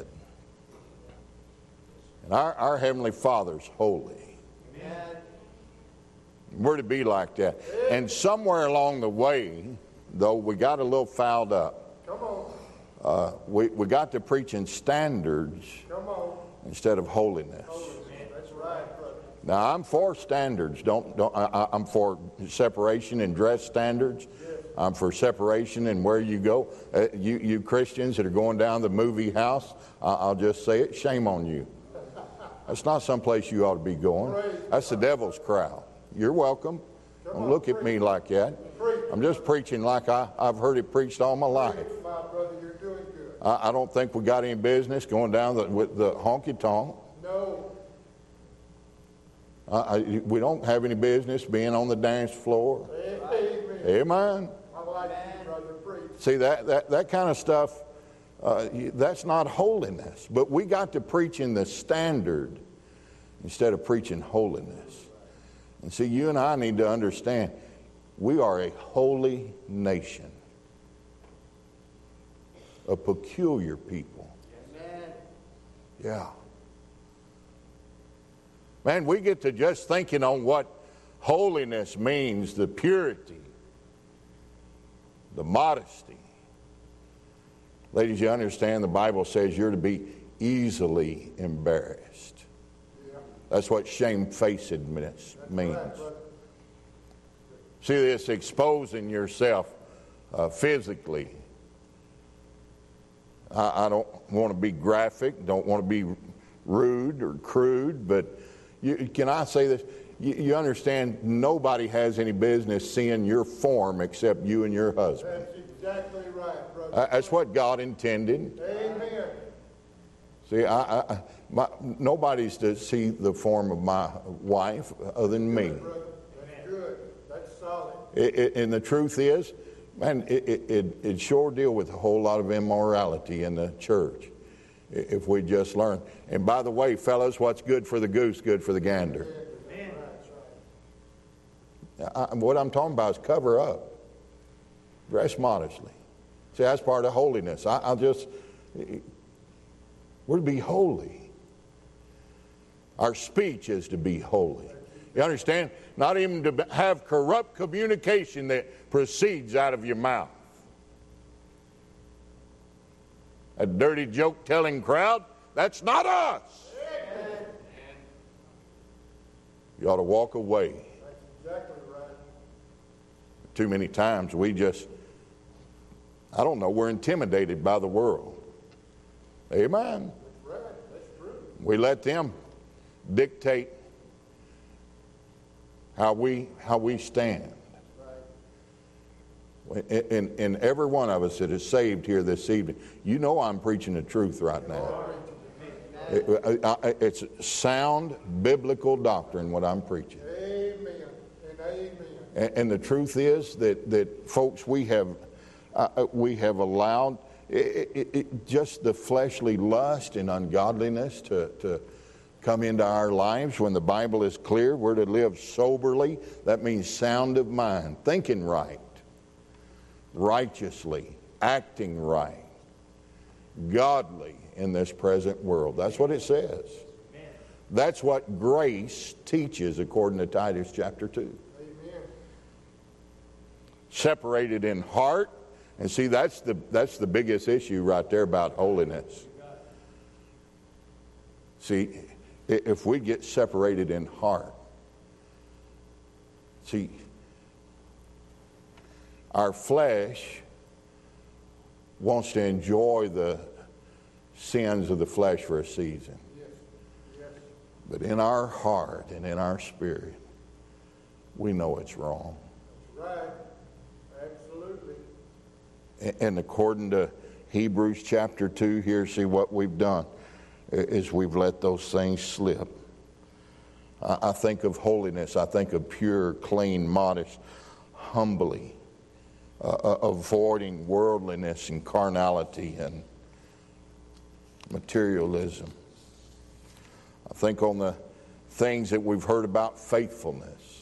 and our our Heavenly Father's holy. Amen. We're to be like that, and somewhere along the way, though, we got a little fouled up. Come on. Uh, we we got to preaching standards Come on. instead of holiness. That's right, brother. Now, I'm for standards. Don't, don't I, I'm for separation in dress standards. I'm for separation in where you go. Uh, you, you Christians that are going down the movie house, uh, I'll just say it, shame on you. That's not someplace you ought to be going. That's the devil's crowd. You're welcome. Don't look at me like that. I'm just preaching like I, I've heard it preached all my life. My brother, you're doing good. I, I don't think we got any business going down the, with the honky-tonk. No. Uh, I, we don't have any business being on the dance floor. Amen. Amen. I like you, brother. Preach. See, that, that, that kind of stuff, uh, that's not holiness. But we got to preach in the standard instead of preaching holiness. And see, you and I need to understand, we are a holy nation, a peculiar people. Amen. Yeah. Man, we get to just thinking on what holiness means, the purity, the modesty. Ladies, you understand the Bible says you're to be easily embarrassed. That's what shamefacedness means. See, this exposing yourself uh, physically. I, I don't want to be graphic, don't want to be rude or crude, but you, can I say this? You, you understand, nobody has any business seeing your form except you and your husband. That's exactly right, brother. Uh, that's what God intended. Amen. See, I, I, my, nobody's to see the form of my wife other than me. Brother, that's good. That's solid. It, it, and the truth is, man, it, it, it, it sure deal with a whole lot of immorality in the church if we just learn. And by the way, fellas, what's good for the goose, good for the gander. I, what I'm talking about is cover up. Dress modestly. See, that's part of holiness. I, I'll just, we're to be holy. Our speech is to be holy. You understand? Not even to have corrupt communication that proceeds out of your mouth. A dirty joke telling crowd, that's not us. You ought to walk away. That's exactly right. Too many times we just, I don't know, we're intimidated by the world. Amen. That's right. That's true. We let them dictate how we how we stand. And, and every one of us that is saved here this evening, you know I'm preaching the truth right now. It, I, it's sound biblical doctrine what I'm preaching. Amen and amen. And, and the truth is that, that folks, we have uh, we have allowed it, it, it, just the fleshly lust and ungodliness to, to come into our lives when the Bible is clear. We're to live soberly. That means sound of mind, thinking right, righteously, acting right, godly in this present world. That's what it says. That's what grace teaches according to Titus chapter two. Amen. Separated in heart. And see, that's the that's the biggest issue right there about holiness. See, if we get separated in heart, see, our flesh wants to enjoy the sins of the flesh for a season. Yes. Yes. But in our heart and in our spirit, we know it's wrong. That's right. Absolutely. And according to Hebrews chapter two, here, see what we've done is we've let those things slip. I think of holiness. I think of pure, clean, modest, humbly. Uh, avoiding worldliness and carnality and materialism. I think on the things that we've heard about faithfulness.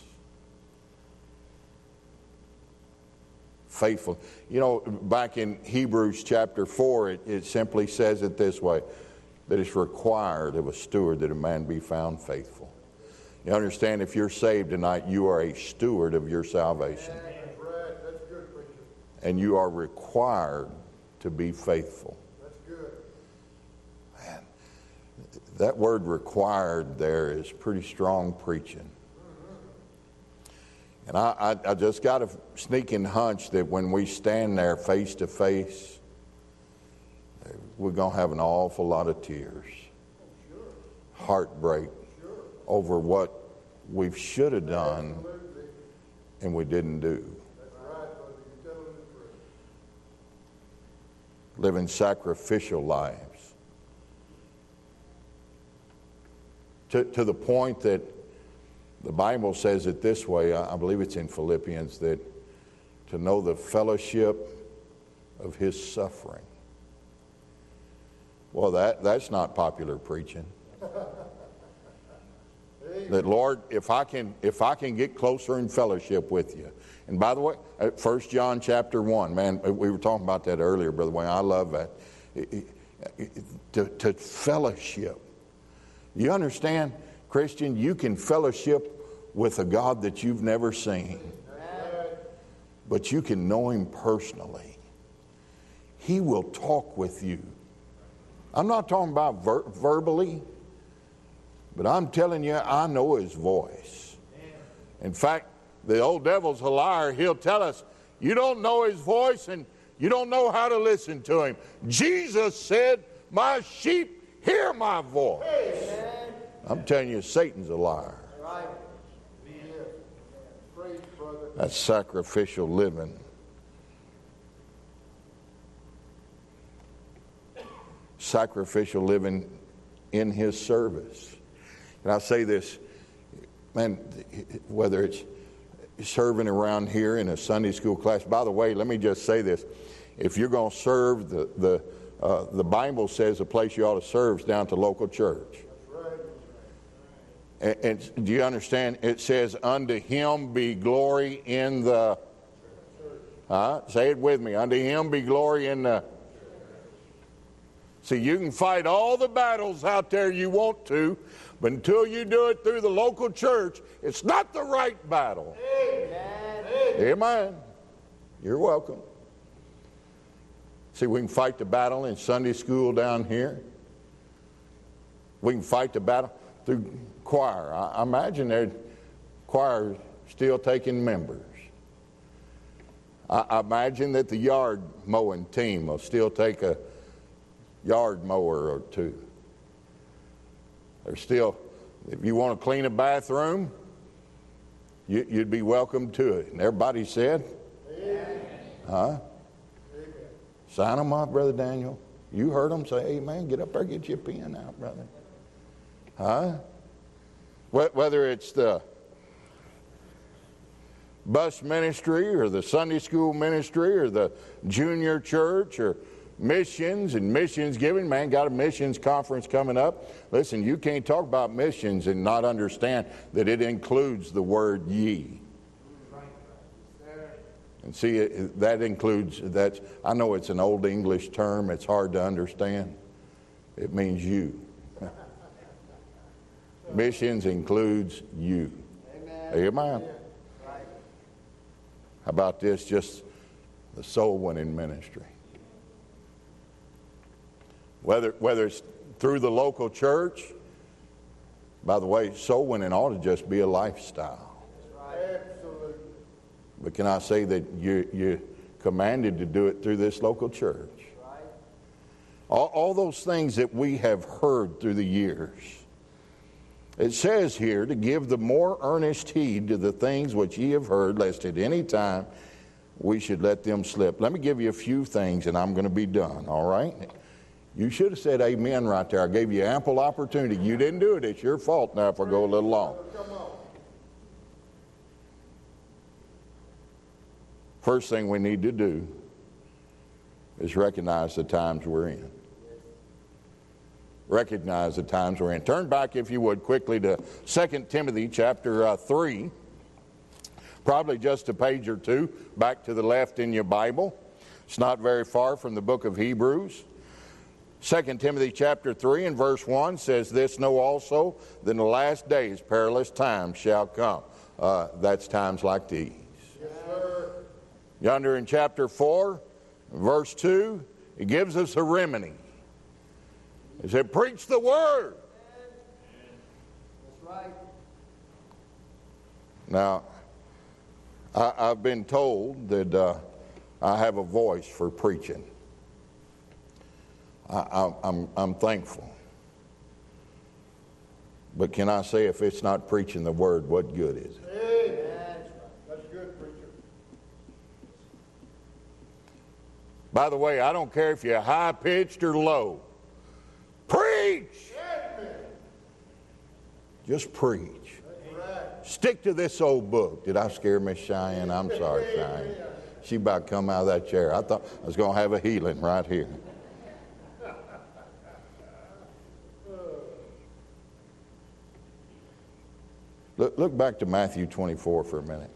Faithful. You know, back in Hebrews chapter four, it, it simply says it this way, that it's required of a steward that a man be found faithful. You understand, if you're saved tonight, you are a steward of your salvation. That's right. That's good, preacher. And you are required to be faithful. That's good. Man, that word required there is pretty strong preaching. And I, I, I just got a sneaking hunch that when we stand there face to face, we're going to have an awful lot of tears. Sure. Heartbreak Sure. over what we should have done Absolutely. and we didn't do. That's right, brother. You're telling the truth. Living sacrificial lives. To, to the point that the Bible says it this way, I, I believe it's in Philippians, that to know the fellowship of his suffering. Well, that, that's not popular preaching. That, Lord, if I can if I can get closer in fellowship with you. And by the way, First John chapter one, man, we were talking about that earlier, Brother Wayne. I love that. To, to fellowship. You understand, Christian, you can fellowship with a God that you've never seen. But you can know him personally. He will talk with you. I'm not talking about ver- verbally, But I'm telling you, I know his voice. In fact, the old devil's a liar. He'll tell us, you don't know his voice and you don't know how to listen to him. Jesus said, my sheep hear my voice. Amen. I'm telling you, Satan's a liar. Right. Praise, brother. That's sacrificial living. Sacrificial living in his service. And I say this, man, whether it's serving around here in a Sunday school class. By the way, let me just say this. If you're going to serve, the the, uh, the Bible says the place you ought to serve is down to local church. And, and do you understand? It says, unto him be glory in the... Huh? Say it with me. Unto him be glory in the... See, you can fight all the battles out there you want to, but until you do it through the local church, it's not the right battle. Amen. Amen. You're welcome. See, we can fight the battle in Sunday school down here. We can fight the battle through choir. I, I imagine their choir still taking members. I, I imagine that the yard mowing team will still take a yard mower or two. There's still, if you want to clean a bathroom, you, you'd be welcome to it. And everybody said, amen. Huh? Amen. Sign them up, Brother Daniel. You heard them say, amen. Get up there, get your pen out, brother. Huh? Whether it's the bus ministry or the Sunday school ministry or the junior church or missions and missions giving. Man, got a missions conference coming up. Listen, you can't talk about missions and not understand that it includes the word ye. And see, that includes, that. I know it's an old English term. It's hard to understand. It means you. Missions includes you. Amen. Amen. How about this? Just the soul winning ministry. Whether, whether it's through the local church, by the way, soul winning ought to just be a lifestyle. Absolutely. But can I say that you, you're commanded to do it through this local church? Right. All, all those things that we have heard through the years. It says here to give the more earnest heed to the things which ye have heard, lest at any time we should let them slip. Let me give you a few things and I'm going to be done, all right? You should have said amen right there. I gave you ample opportunity. You didn't do it. It's your fault now if I go a little long. First thing we need to do is recognize the times we're in. Recognize the times we're in. Turn back, if you would, quickly to Second Timothy chapter uh, three. Probably just a page or two back to the left in your Bible. It's not very far from the book of Hebrews. Second Timothy chapter three and verse one says, this know also that in the last days perilous times shall come. Uh, that's times like these. Yes, sir. Yonder in chapter four, verse two, it gives us a remedy. It said, preach the word. That's right. Now, I, I've been told that uh, I have a voice for preaching. I, I, I'm, I'm thankful. But can I say, if it's not preaching the word, what good is it? Amen. That's good, preacher. By the way, I don't care if you're high-pitched or low. Preach! Amen. Just preach. Right. Stick to this old book. Did I scare Miss Cheyenne? I'm sorry, Cheyenne. She about to come out of that chair. I thought I was going to have a healing right here. Look, look back to Matthew twenty-four for a minute.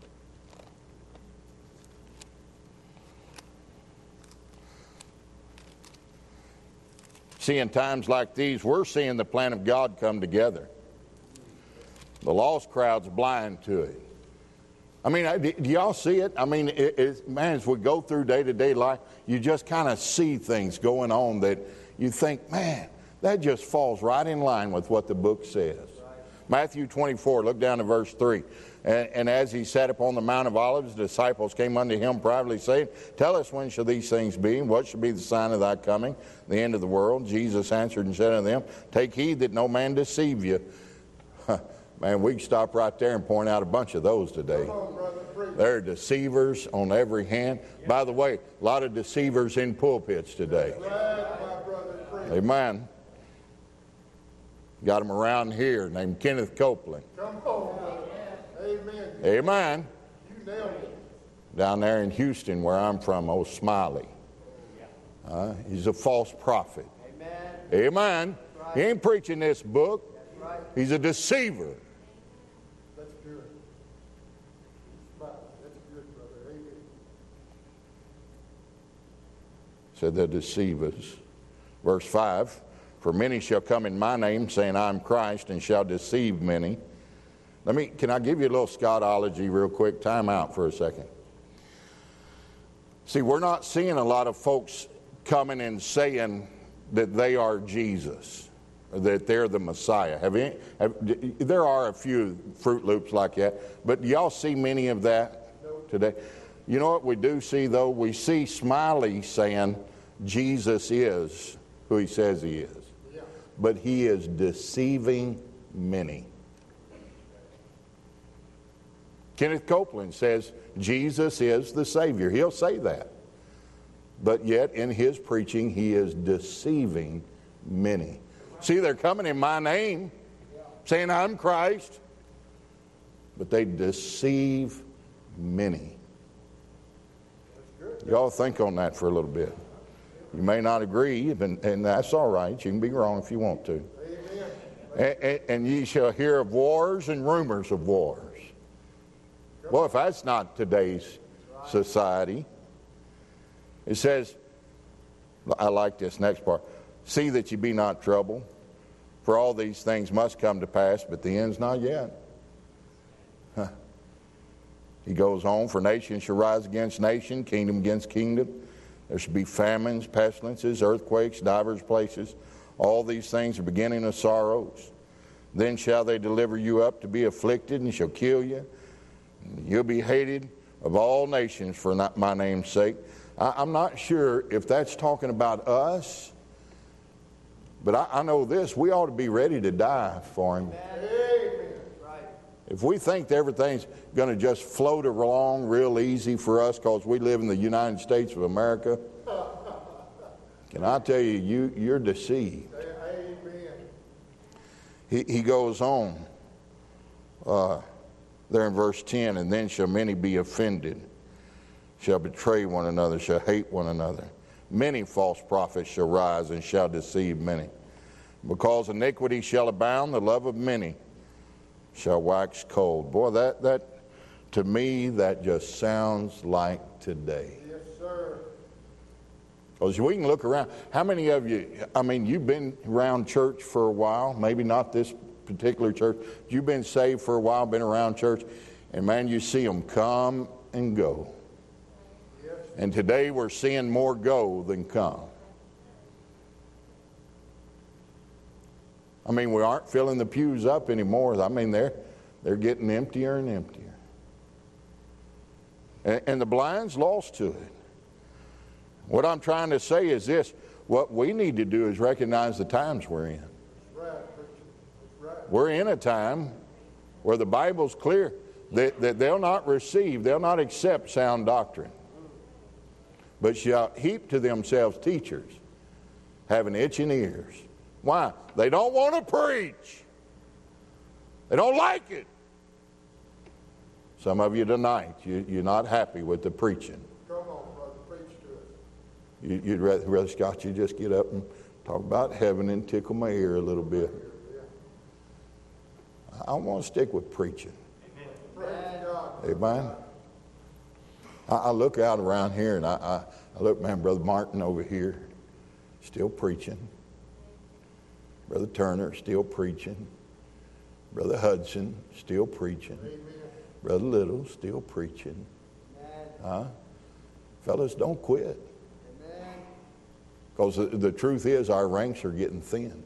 See, in times like these, we're seeing the plan of God come together. The lost crowd's blind to it. I mean, do y'all see it? I mean, it, it, man, as we go through day-to-day life, you just kind of see things going on that you think, man, That just falls right in line with what the book says. Matthew twenty-four, look down to verse three. And, and as he sat upon the Mount of Olives, the disciples came unto him privately, saying, Tell us, when shall these things be? And what shall be the sign of thy coming, the end of the world? Jesus answered and said unto them, Take heed that no man deceive you. Man, we can stop right there and point out a bunch of those today. There are deceivers on every hand. By the way, a lot of deceivers in pulpits today. Amen. Got him around here named Kenneth Copeland. Come on. Amen. Amen. You nailed it. Down there in Houston, where I'm from, old Smiley. Uh, he's a false prophet. Amen. Amen. He ain't preaching this book. He's a deceiver. That's good. That's good, brother. Amen. Said the deceivers. Verse five. For many shall come in my name, saying, I am Christ, and shall deceive many. Let me, can I give you a little Scottology real quick? Time out for a second. See, we're not seeing a lot of folks coming and saying that they are Jesus, or that they're the Messiah. Have you, have, there are a few Fruit Loops like that, but do y'all see many of that today? You know what we do see, though? We see Smiley saying Jesus is who he says he is. But he is deceiving many. Kenneth Copeland says Jesus is the Savior. He'll say that. But yet in his preaching he is deceiving many. See, they're coming in my name, saying I'm Christ, but they deceive many. Y'all think on that for a little bit. You may not agree, and, and that's all right. You can be wrong if you want to. And, and, and ye shall hear of wars and rumors of wars. Well, if that's not today's society. It says, I like this next part. See that ye be not troubled, for all these things must come to pass, but the end's not yet. Huh. He goes on, for nation shall rise against nation, kingdom against kingdom. There shall be famines, pestilences, earthquakes, divers places. All these things are beginning of sorrows. Then shall they deliver you up to be afflicted, and shall kill you. You'll be hated of all nations for not my name's sake. I, I'm not sure if that's talking about us, but I, I know this. We ought to be ready to die for him. Amen. If we think that everything's going to just float along real easy for us because we live in the United States of America, can I tell you, you you're deceived. Amen. He, he goes on uh, there in verse ten, and then shall many be offended, shall betray one another, shall hate one another. Many false prophets shall rise and shall deceive many. Because iniquity shall abound, the love of many shall wax cold. Boy, that, that to me, that just sounds like today. Yes, sir. Because we can look around. How many of you, I mean, you've been around church for a while, maybe not this particular church. You've been saved for a while, been around church, and man, you see them come and go. Yes. And today we're seeing more go than come. I mean, we aren't filling the pews up anymore. I mean, they're, they're getting emptier and emptier. And, and the blind's lost to it. What I'm trying to say is this. What we need to do is recognize the times we're in. That's right, preacher. That's right. We're in a time where the Bible's clear that, that they'll not receive, they'll not accept sound doctrine, but shall heap to themselves teachers having itching ears. Why? They don't want to preach. They don't like it. Some of you tonight, you, you're not happy with the preaching. Come on, brother. Preach to us. You, you'd rather, rather, Scott, you just get up and talk about heaven and tickle my ear a little bit. I want to stick with preaching. Praise God. Amen. I, I look out around here and I, I, I look, man, Brother Martin over here, still preaching. Brother Turner, still preaching. Brother Hudson, still preaching. Amen. Brother Little, still preaching. Huh? Fellas, don't quit. Because the, the truth is, our ranks are getting thin.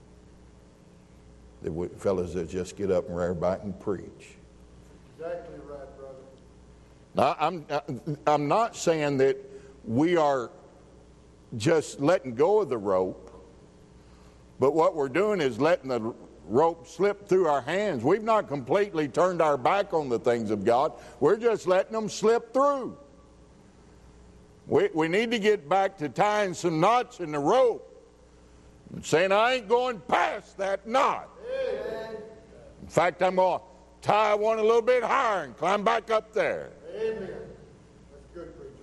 The w- fellas that just get up and rear back and preach. Exactly right, brother. Now, I'm, I'm not saying that we are just letting go of the rope, but what we're doing is letting the rope slip through our hands. We've not completely turned our back on the things of God. We're just letting them slip through. We, we need to get back to tying some knots in the rope and saying, I ain't going past that knot. Amen. In fact, I'm going to tie one a little bit higher and climb back up there. Amen. That's good, preacher.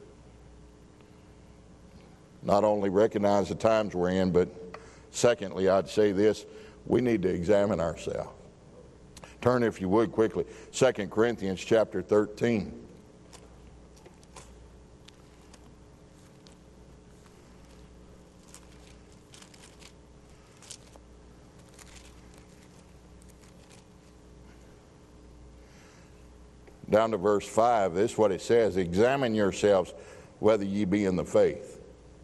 Not only recognize the times we're in, but secondly, I'd say this, we need to examine ourselves. Turn, if you would, quickly, Second Corinthians chapter thirteen. Down to verse five, this is what it says, examine yourselves whether ye be in the faith.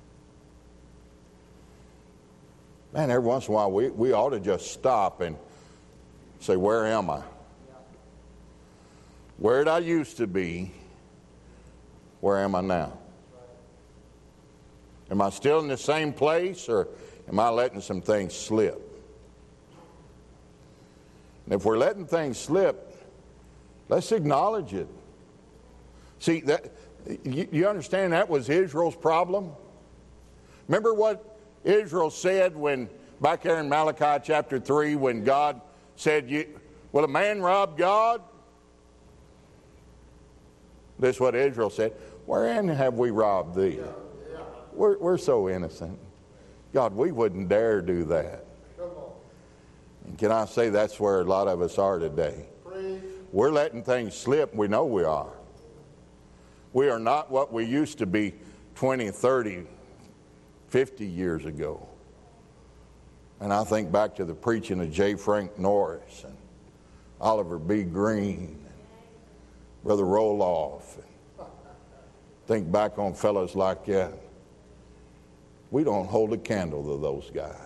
Man, every once in a while we, we ought to just stop and say, where am I? Where did I used to be? Where am I now? Am I still in the same place, or am I letting some things slip? And if we're letting things slip, let's acknowledge it. See, that you, you understand that was Israel's problem? Remember what Israel said when, back there in Malachi chapter three, when God said, you, will a man rob God? This is what Israel said. Wherein have we robbed thee? We're, we're so innocent. God, we wouldn't dare do that. And can I say that's where a lot of us are today? We're letting things slip. We know we are. We are not what we used to be twenty, thirty, fifty years ago. And I think back to the preaching of J. Frank Norris and Oliver B. Green and Brother Roloff. And think back on fellows like that. We don't hold a candle to those guys.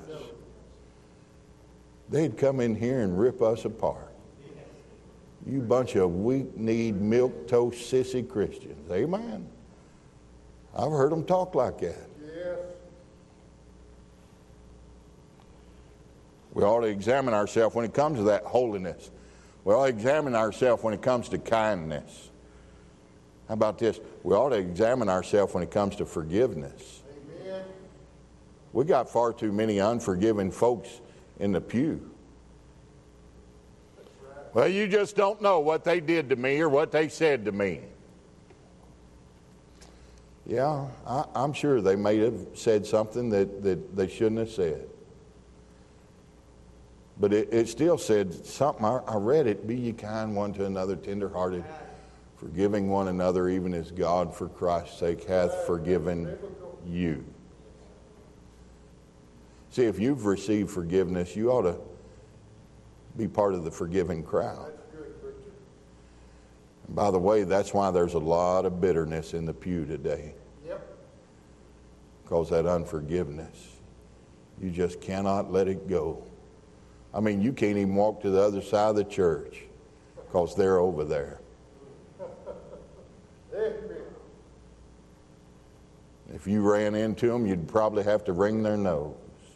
They'd come in here and rip us apart. You bunch of weak-kneed, milk-toast, sissy Christians. Amen. I've heard them talk like that. Yes. We ought to examine ourselves when it comes to that holiness. We ought to examine ourselves when it comes to kindness. How about this? We ought to examine ourselves when it comes to forgiveness. Amen. We got far too many unforgiving folks in the pew. Well, you just don't know what they did to me or what they said to me. Yeah, I, I'm sure they may have said something that, that they shouldn't have said. But it, it still said something. I, I read it, be ye kind one to another, tenderhearted, forgiving one another, even as God for Christ's sake hath forgiven you. See, if you've received forgiveness, you ought to be part of the forgiving crowd. And by the way, that's why there's a lot of bitterness in the pew today. Yep. Because that unforgiveness, you just cannot let it go. I mean, you can't even walk to the other side of the church because they're over there. Amen. If you ran into them, you'd probably have to wring their nose.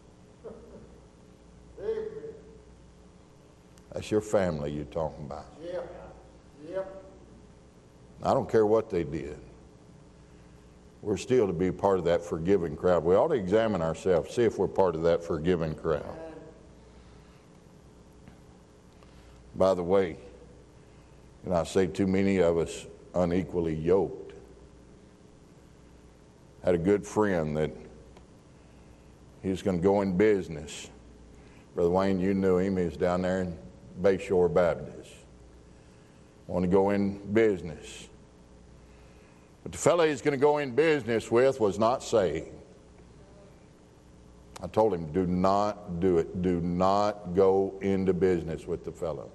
Amen. That's your family you're talking about. Yep. Yep. I don't care what they did. We're still to be part of that forgiving crowd. We ought to examine ourselves, see if we're part of that forgiving crowd. By the way, and I say too many of us unequally yoked. Had a good friend that he was going to go in business. Brother Wayne, you knew him. He was down there in Bayshore Baptist. Wanted to go in business. But the fellow he's going to go in business with was not saved. I told him, do not do it. Do not go into business with the fellow.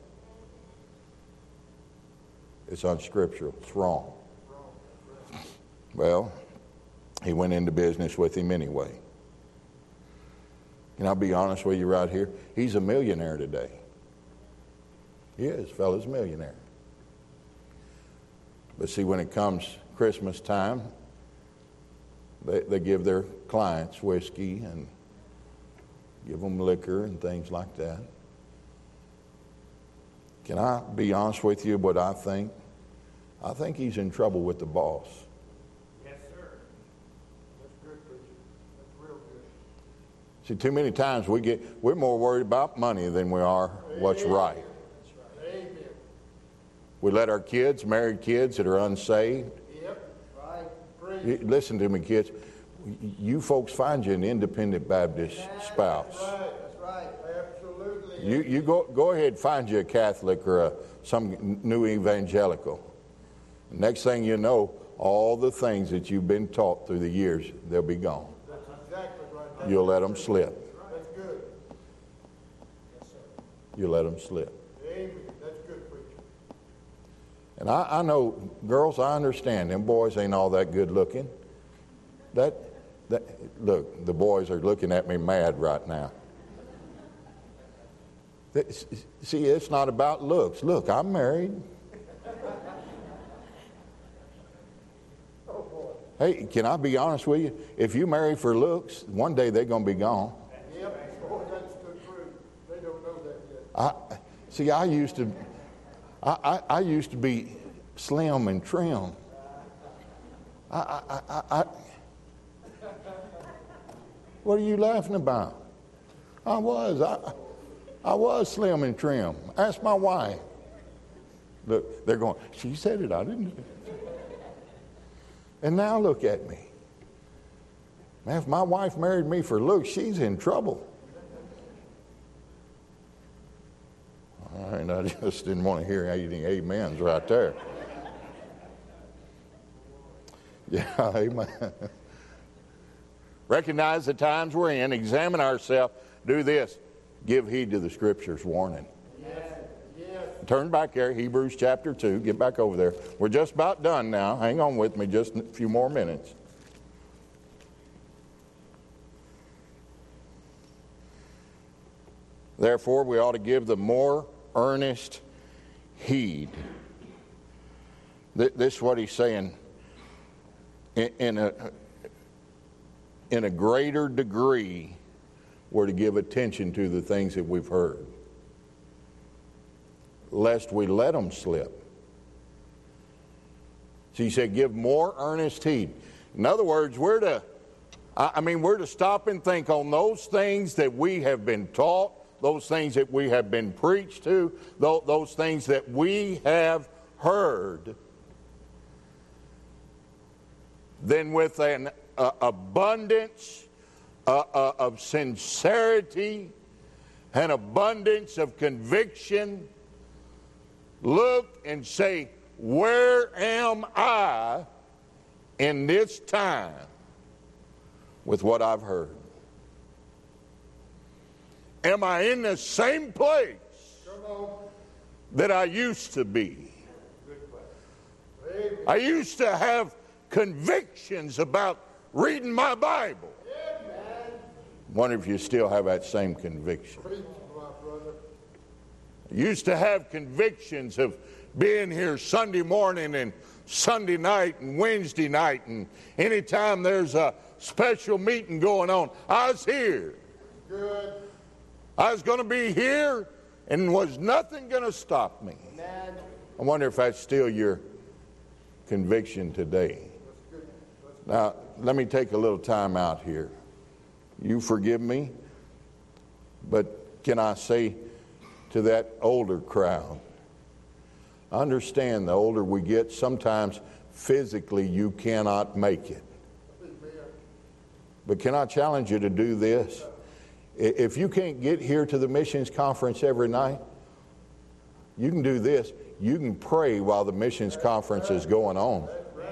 It's unscriptural. It's wrong. Well, he went into business with him anyway. Can I be honest with you right here? He's a millionaire today. He is, fella's a millionaire. But see, when it comes Christmas time, they, they give their clients whiskey and give them liquor and things like that. Can I be honest with you what I think? I think he's in trouble with the boss. Yes, sir. That's good, preacher. That's real good. See, too many times we get, we're more worried about money than we are what's right. That's right. Amen. We let our kids, married kids that are unsaved. Yep. Right. Preach. You- Listen to me, kids. You folks find you an independent Baptist spouse. That's right. That's right. Absolutely. You you go go ahead, find you a Catholic or a, some new evangelical. Next thing you know, all the things that you've been taught through the years, they'll be gone. That's exactly right. That's You'll let them slip. That's good. Yes, sir. You'll let them slip. Amen. That's good, preacher. And I, I know, girls, I understand. Them boys ain't all that good looking. That, that look, the boys are looking at me mad right now. That- See, it's not about looks. Look, I'm married. Hey, can I be honest with you? If you marry for looks, one day they're going to be gone. Yep. Boy, that's the truth. They don't know that yet. I see. I used to, I, I, I used to be slim and trim. I, I, I, I, what are you laughing about? I was, I, I was slim and trim. Ask my wife. Look, they're going. She said it. I didn't. And now look at me. Man, if my wife married me for looks, she's in trouble. All right, I just didn't want to hear any amens right there. Yeah, amen. Recognize the times we're in, examine ourselves, do this, give heed to the Scripture's warning. Yes. Yes. Turn back there, Hebrews chapter two, get back over there. We're just about done now. Hang on with me just a few more minutes. Therefore, we ought to give the more earnest heed. This is what he's saying. In, in a in a greater degree, we're to give attention to the things that we've heard, lest we let them slip. So he said, give more earnest heed. In other words, we're to, I mean, we're to stop and think on those things that we have been taught, those things that we have been preached to, those things that we have heard. Then with an uh, abundance uh, uh, of sincerity, an abundance of conviction, look and say, where am I in this time with what I've heard? Am I in the same place that I used to be? I used to have convictions about reading my Bible. Wonder if you still have that same conviction. Used to have convictions of being here Sunday morning and Sunday night and Wednesday night, and anytime there's a special meeting going on, I was here. Good. I was going to be here, and was nothing going to stop me. Amen. I wonder if that's still your conviction today. Now, let me take a little time out here. You forgive me, but can I say to that older crowd, understand the older we get, sometimes physically you cannot make it. But can I challenge you to do this? If you can't get here to the missions conference every night, you can do this. You can pray while the missions conference is going on.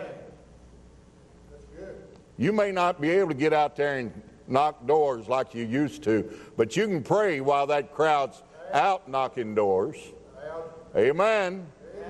You may not be able to get out there and knock doors like you used to, but you can pray while that crowd's out knocking doors. Amen.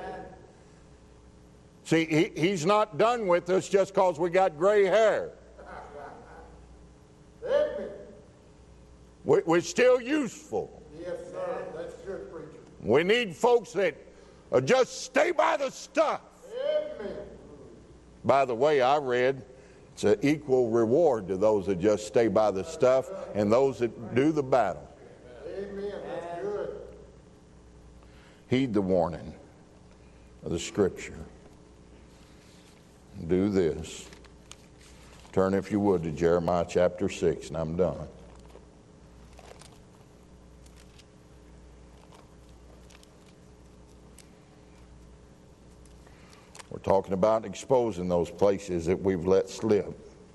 See, he, he's not done with us just because we got gray hair. We- We're still useful. Yes, sir. That's good, preacher. We need folks that uh, just stay by the stuff. Amen. By the way, I read it's an equal reward to those that just stay by the stuff and those that do the battle. Amen. That's good. Heed the warning of the Scripture. Do this. Turn, if you would, to Jeremiah chapter six, and I'm done. We're talking about exposing those places that we've let slip,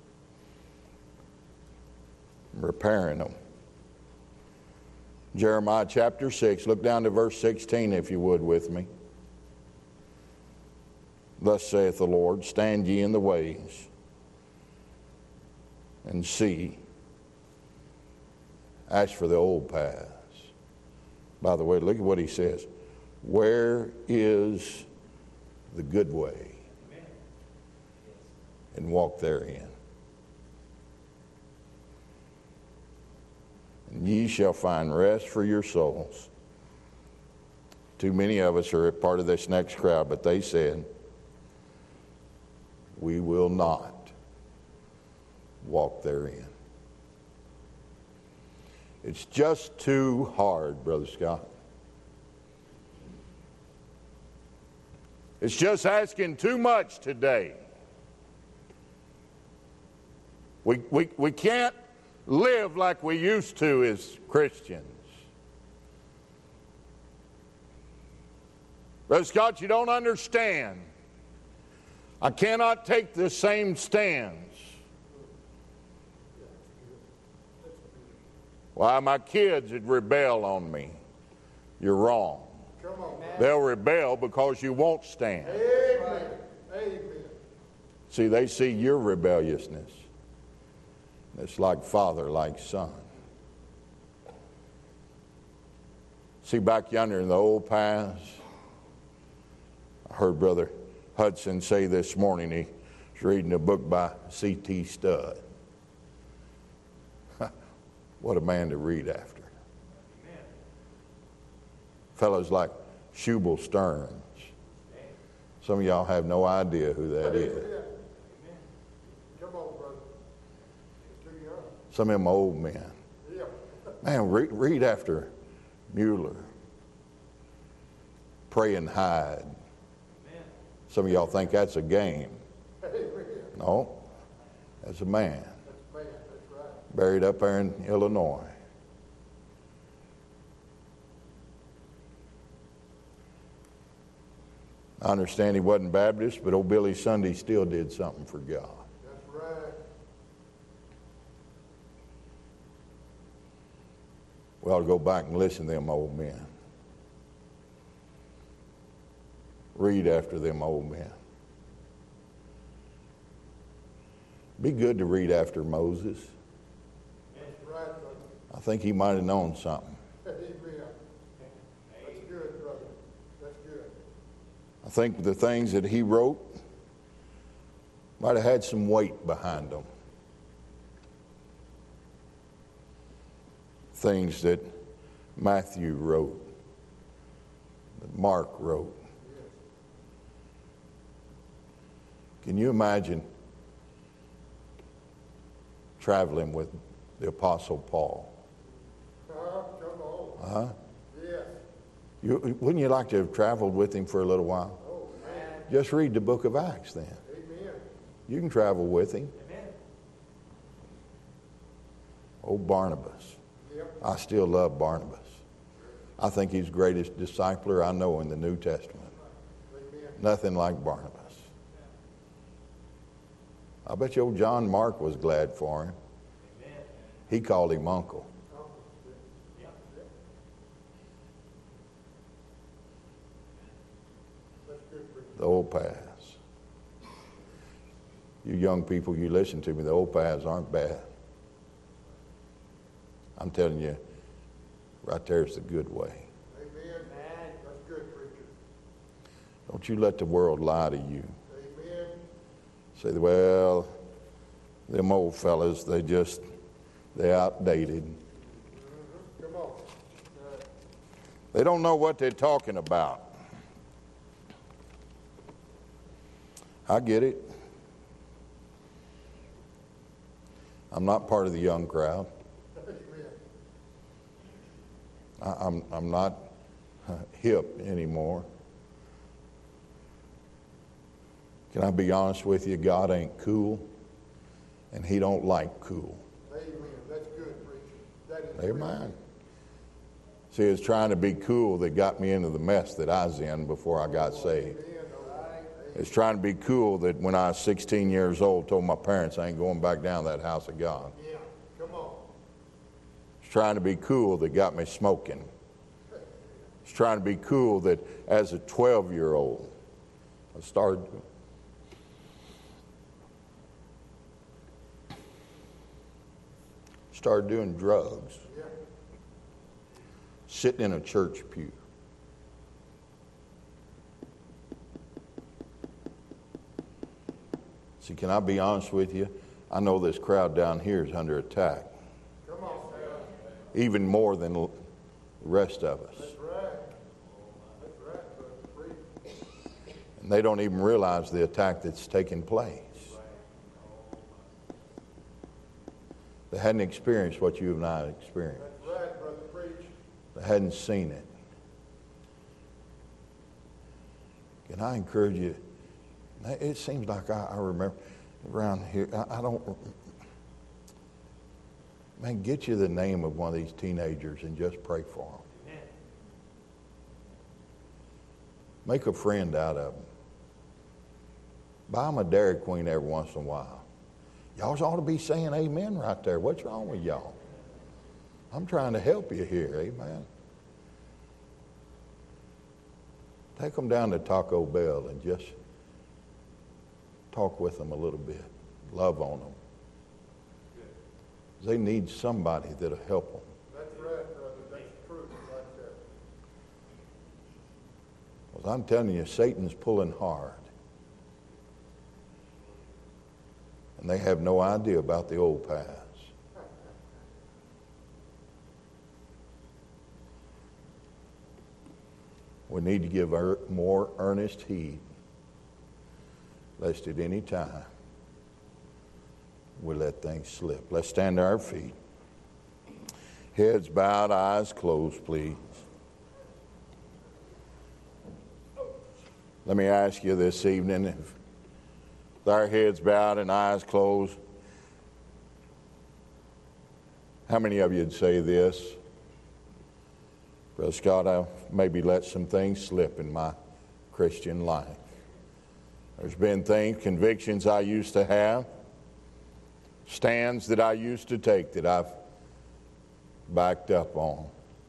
repairing them. Jeremiah chapter six, look down to verse sixteen if you would with me. Thus saith the Lord, stand ye in the ways and see. Ask for the old paths. By the way, look at what he says. Where is the good way? And walk therein. And ye shall find rest for your souls. Too many of us are a part of this next crowd, but they said, we will not walk therein. It's just too hard, Brother Scott. It's just asking too much today. We, we, we can't live like we used to as Christians. Brother Scott, you don't understand. I cannot take the same stands. Why, my kids would rebel on me. You're wrong. Come on. They'll rebel because you won't stand. Amen. Amen. See, they see your rebelliousness. It's like father, like son. See, back yonder in the old paths, I heard Brother Hudson say this morning, he was reading a book by C T Studd. What a man to read after. Amen. Fellows like Shubal Stearns. Some of y'all have no idea who that is. Amen. Come on, brother. It's too young. Some of them old men. Yeah. Man, read, read after Mueller. Pray and hide. Amen. Some of y'all think that's a game. Amen. No, that's a man. That's man. That's right. Buried up there in Illinois. I understand he wasn't Baptist, but old Billy Sunday still did something for God. That's right. We ought to go back and listen to them old men. Read after them old men. Be good to read after Moses. That's right, brother. I think he might have known something. Amen. That's good, brother. That's good. I think the things that he wrote might have had some weight behind them. Things that Matthew wrote, that Mark wrote. Can you imagine traveling with the Apostle Paul? Uh, come on. Huh? Yes. You, wouldn't you like to have traveled with him for a little while? Oh, man. Just read the book of Acts then. Amen. You can travel with him. Amen. Oh, Barnabas. Yep. I still love Barnabas. I think he's the greatest discipler I know in the New Testament. Amen. Nothing like Barnabas. I bet you old John Mark was glad for him. Amen. He called him uncle. The old paths. You young people, you listen to me, the old paths aren't bad. I'm telling you, right there's the good way. Amen. That's good, preacher. Don't you let the world lie to you. Amen. Say, well, them old fellas, they just, they outdated. They don't know what they're talking about. I get it. I'm not part of the young crowd. I, I'm, I'm not uh, hip anymore. Can I be honest with you? God ain't cool, and He don't like cool. Amen. That's good, preacher. That is Amen. See, it's trying to be cool that got me into the mess that I was in before I got saved. It's trying to be cool that when I was sixteen years old, told my parents I ain't going back down that house of God. Yeah, come on. It's trying to be cool that got me smoking. It's trying to be cool that as a twelve-year-old, I started started doing drugs, Yeah. sitting in a church pew. See, can I be honest with you? I know this crowd down here is under attack, Come on, man. even more than the rest of us. That's right. That's right, brother. Preach. And they don't even realize the attack that's taking place. They hadn't experienced what you and I experienced. That's right, brother. Preach. They hadn't seen it. Can I encourage you? It seems like I, I remember around here, I, I don't, man, get you the name of one of these teenagers and just pray for them. Make a friend out of them. Buy them a Dairy Queen every once in a while. Y'all ought to be saying amen right there. What's wrong with y'all? I'm trying to help you here, amen. Take them down to Taco Bell and just talk with them a little bit. Love on them. They need somebody that'll help them. That's right, brother. That's true. Right there. Well, I'm telling you, Satan's pulling hard. And they have no idea about the old paths. We need to give er- more earnest heed, lest at any time we let things slip. Let's stand to our feet. Heads bowed, eyes closed, please. Let me ask you this evening, if with our heads bowed and eyes closed, how many of you would say this? Brother Scott, I maybe let some things slip in my Christian life. There's been things, convictions I used to have, stands that I used to take that I've backed up on.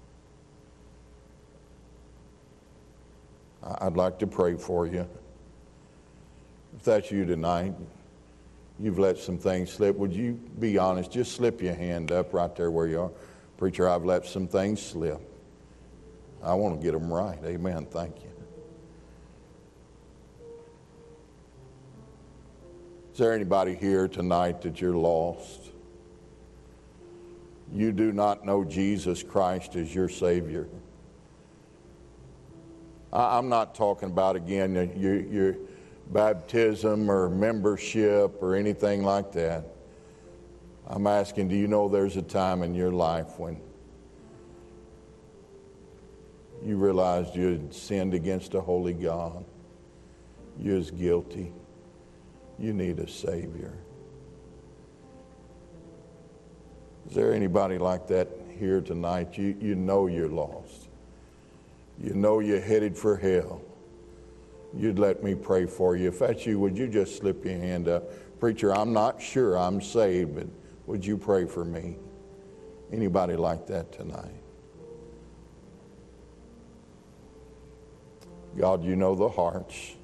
I'd like to pray for you. If that's you tonight, you've let some things slip, would you be honest? Just slip your hand up right there where you are. Preacher, I've let some things slip. I want to get them right. Amen. Thank you. Is there anybody here tonight that you're lost? You do not know Jesus Christ as your Savior. I'm not talking about, again, your, your baptism or membership or anything like that. I'm asking, do you know there's a time in your life when you realized you had sinned against a holy God? You was guilty. You need a Savior. Is there anybody like that here tonight? You, you know you're lost. You know you're headed for hell. You'd let me pray for you. If that's you, would you just slip your hand up? Preacher, I'm not sure I'm saved, but would you pray for me? Anybody like that tonight? God, you know the hearts.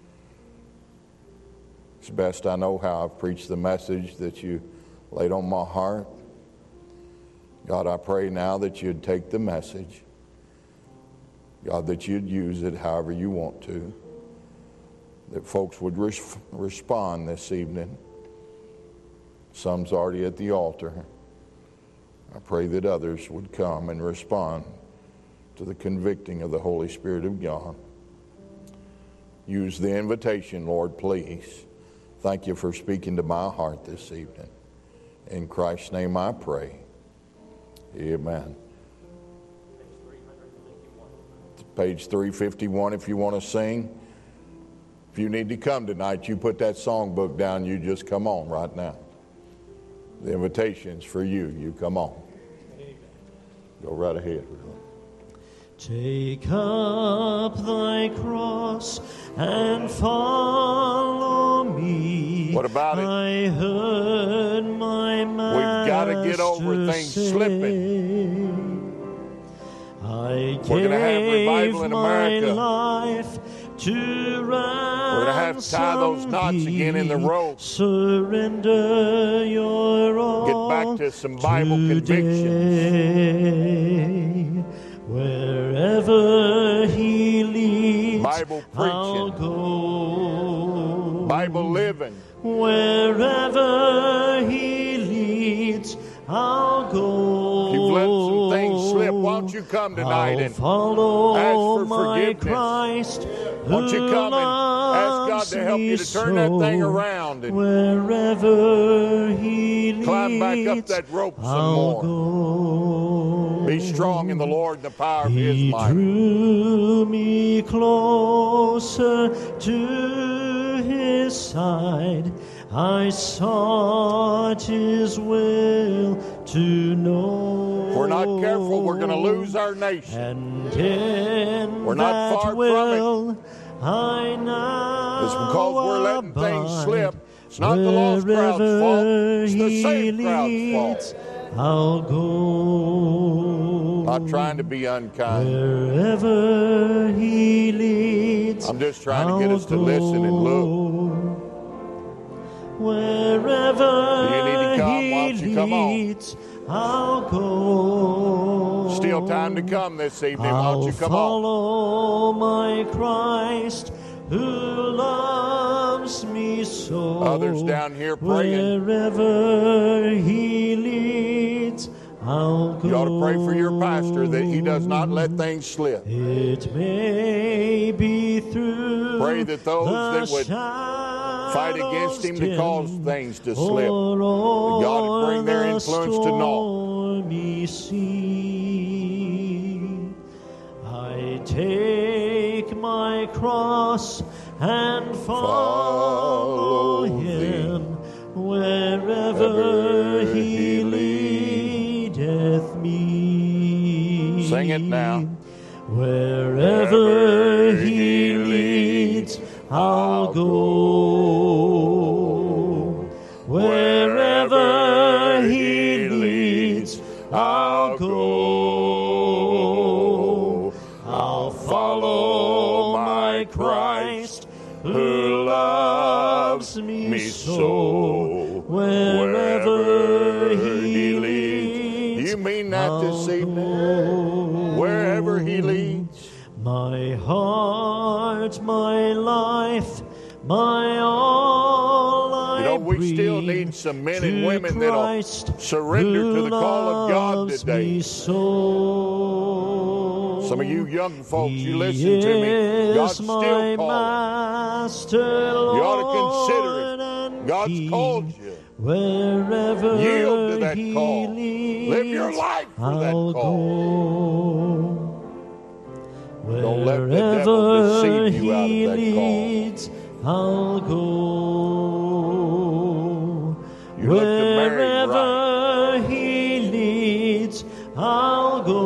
It's best I know how I've preached the message that you laid on my heart. God, I pray now that you'd take the message. God, that you'd use it however you want to. That folks would res- respond this evening. Some's already at the altar. I pray that others would come and respond to the convicting of the Holy Spirit of God. Use the invitation, Lord, please. Thank you for speaking to my heart this evening. In Christ's name I pray. Amen. Page three fifty-one if you want to sing. If you need to come tonight, you put that songbook down, you just come on right now. The invitation's for you. You come on. Go right ahead. Take up thy cross and follow me. What about it? I heard my master We've got to get over things say, slipping. I We're going to have revival in America. Life to We're going to have to tie those knots again in the rope. Surrender your all. Get back to some Bible today. Convictions. Wherever he leads, Bible I'll preaching. go. Bible living. Wherever he leads, I'll go. You've let some things slip. Why don't you come tonight I'll and follow ask for my forgiveness? Christ, Why don't you come and ask God to help you to turn that thing around and wherever he leads, climb back up that rope some I'll more. Go. Be strong in the Lord and the power of His He might. drew me closer to His side. I sought His will to know. If we're not careful, we're going to lose our nation. And in We're not that far from will, it. I now It's because we're letting abide. things slip. It's not the lost crowd's fault. It's the saved crowd's leads, fault. I'll go. Not trying to be unkind. Wherever he leads, I'm just trying I'll to get us to go. listen and look. Wherever Do you need to come? he Why don't you come on? leads, I'll go. Still time to come this evening. Why I'll don't you come on? follow my Christ who loves me so. Others down here praying. Wherever he leads, I'll go. You ought to pray for your pastor that he does not let things slip. It may be through Pray that those that would fight against him to cause things to slip, that God would bring their influence to naught. I take my cross and follow, Follow him wherever Wherever he he leadeth me. Sing it now. Wherever Wherever he he leads, I'll I'll go. Wherever Wherever he he leads, I'll go. I'll follow my Christ who loves me so. Wherever he leads, Do you mean that this I'll evening? go. Wherever he leads. My heart, my life, my all I You know, we still breathe need some men to and women that'll Christ surrender to who the call of God loves today. me so. Some of you young folks, you He listen to me. God's is still my calling. master, You ought to consider Lord, it. and God's King. called you. Wherever Yield to that he call. leads, Live your life for that I'll call. go. Don't let the devil Wherever deceive you out of he that call. leads, I'll go. You look to marry Wherever right. he leads, I'll go.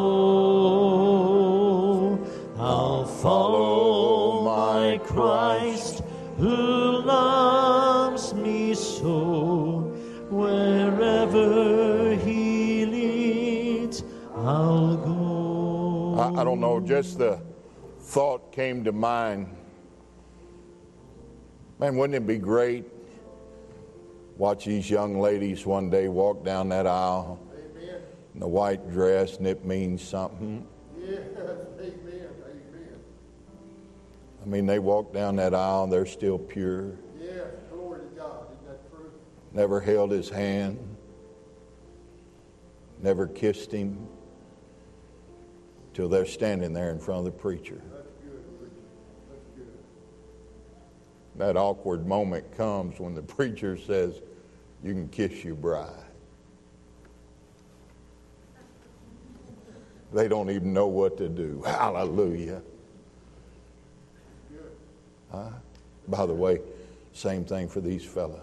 I'll follow my Christ who loves me so. Wherever he leads, I'll go. I, I don't know, just the thought came to mind. Man, wouldn't it be great? Watch these young ladies one day walk down that aisle in the white dress, and it means something. Yes, amen, amen. I mean, they walk down that aisle, they're still pure. Yes, glory to God. Isn't that true? Never held his hand, never kissed him. till they're standing there in front of the preacher. That awkward moment comes when the preacher says, "You can kiss your bride." They don't even know what to do. Hallelujah. Huh? By the way, same thing for these fellas.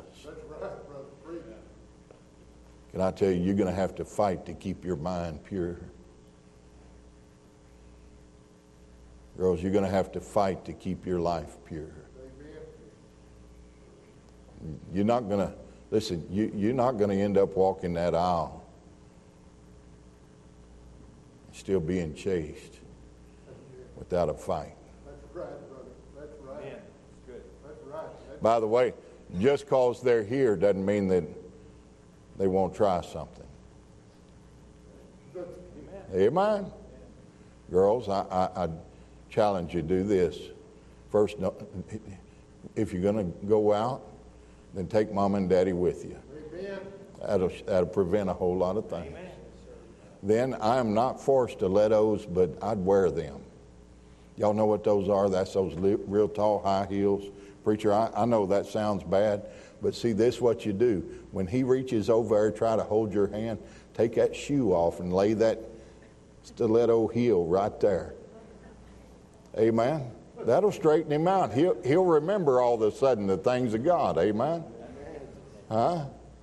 Can I tell you, you're going to have to fight to keep your mind pure. Girls, you're going to have to fight to keep your life pure. You're not going to, listen, you, you're not going to end up walking that aisle still being chased without a fight. That's right, brother. That's right. Yeah, that's good. That's right. That's By the way, just because they're here doesn't mean that they won't try something. Amen. Girls, I, I, I challenge you to do this. First, no, if you're going to go out, then take mom and daddy with you. Amen. That'll, that'll prevent a whole lot of things. Amen. Then I'm not for stilettos, but I'd wear them. Y'all know what those are? That's those li- real tall high heels. Preacher, I, I know that sounds bad, but see, this is what you do. When he reaches over there, try to hold your hand, take that shoe off and lay that stiletto heel right there. Amen? That'll straighten him out. He'll, he'll remember all of a sudden the things of God. Amen? Huh?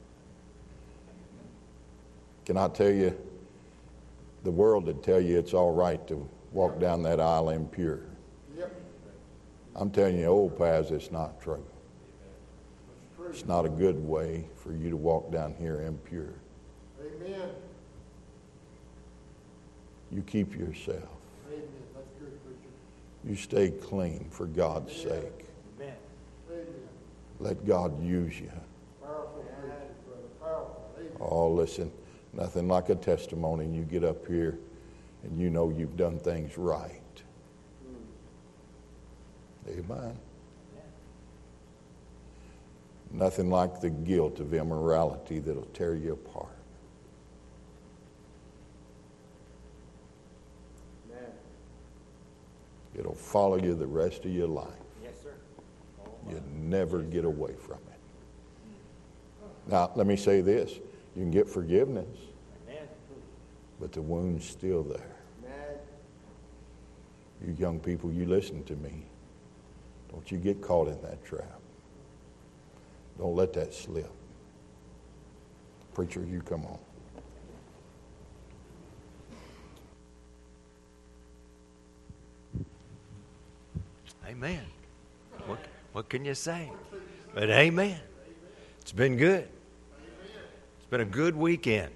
Can I tell you, the world would tell you it's all right to walk down that aisle impure. Yep. I'm telling you, old paths, it's not true. It's not a good way for you to walk down here impure. Amen. You keep yourself. Amen. That's good, preacher. You stay clean for God's sake. Amen. Amen. Let God use you. Powerful preacher, brother. Powerful. Amen. Oh, listen, nothing like a testimony. You get up here and you know you've done things right. Amen. Nothing like the guilt of immorality that'll tear you apart. Amen. It'll follow you the rest of your life. Yes, sir. You never get away from it. Now, let me say this. You can get forgiveness, Amen. but the wound's still there. Amen. You young people, you listen to me. Don't you get caught in that trap. Don't let that slip. Preacher, you come on. Amen. What, what can you say? But amen. It's been good. It's been a good weekend.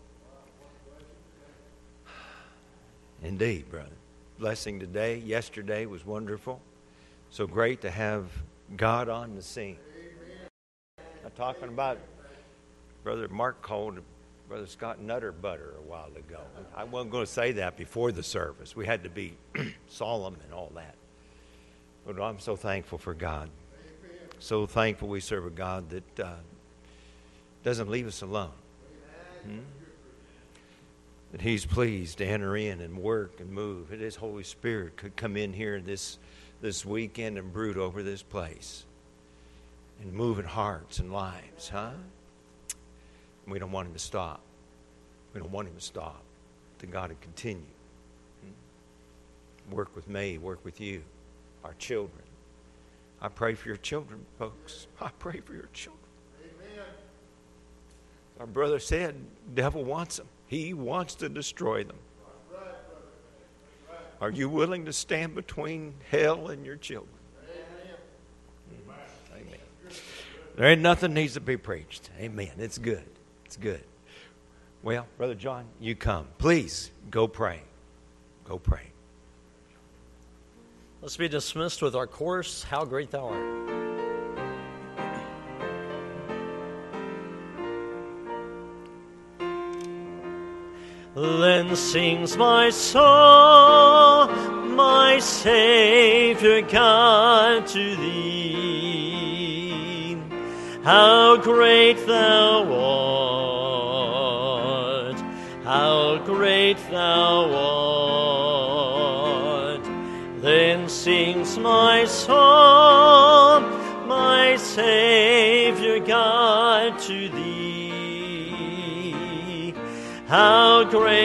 Indeed, brother. Blessing today. Yesterday was wonderful. So great to have God on the scene. I'm talking about Brother Mark called Brother Scott Nutter Butter a while ago. I wasn't going to say that before the service. We had to be solemn and all that. But I'm so thankful for God. So thankful we serve a God that uh, doesn't leave us alone. Hmm? That He's pleased to enter in and work and move. That His Holy Spirit could come in here this, this weekend and brood over this place. And move in hearts and lives, huh? We don't want Him to stop. We don't want Him to stop. That God would continue. Hmm? Work with me, work with you, our children. I pray for your children, folks. I pray for your children. Amen. Our brother said, the devil wants them. He wants to destroy them. That's right, brother. That's right. Are you willing to stand between hell and your children? Amen. Amen. There ain't nothing needs to be preached. Amen. It's good. It's good. Well, Brother John, you come. Please go pray. Go pray. Let's be dismissed with our chorus, How Great Thou Art. Then sings my soul, my Savior God, to Thee. How great Thou art, how great Thou art. Then sings my soul, my Savior God, to thee. How great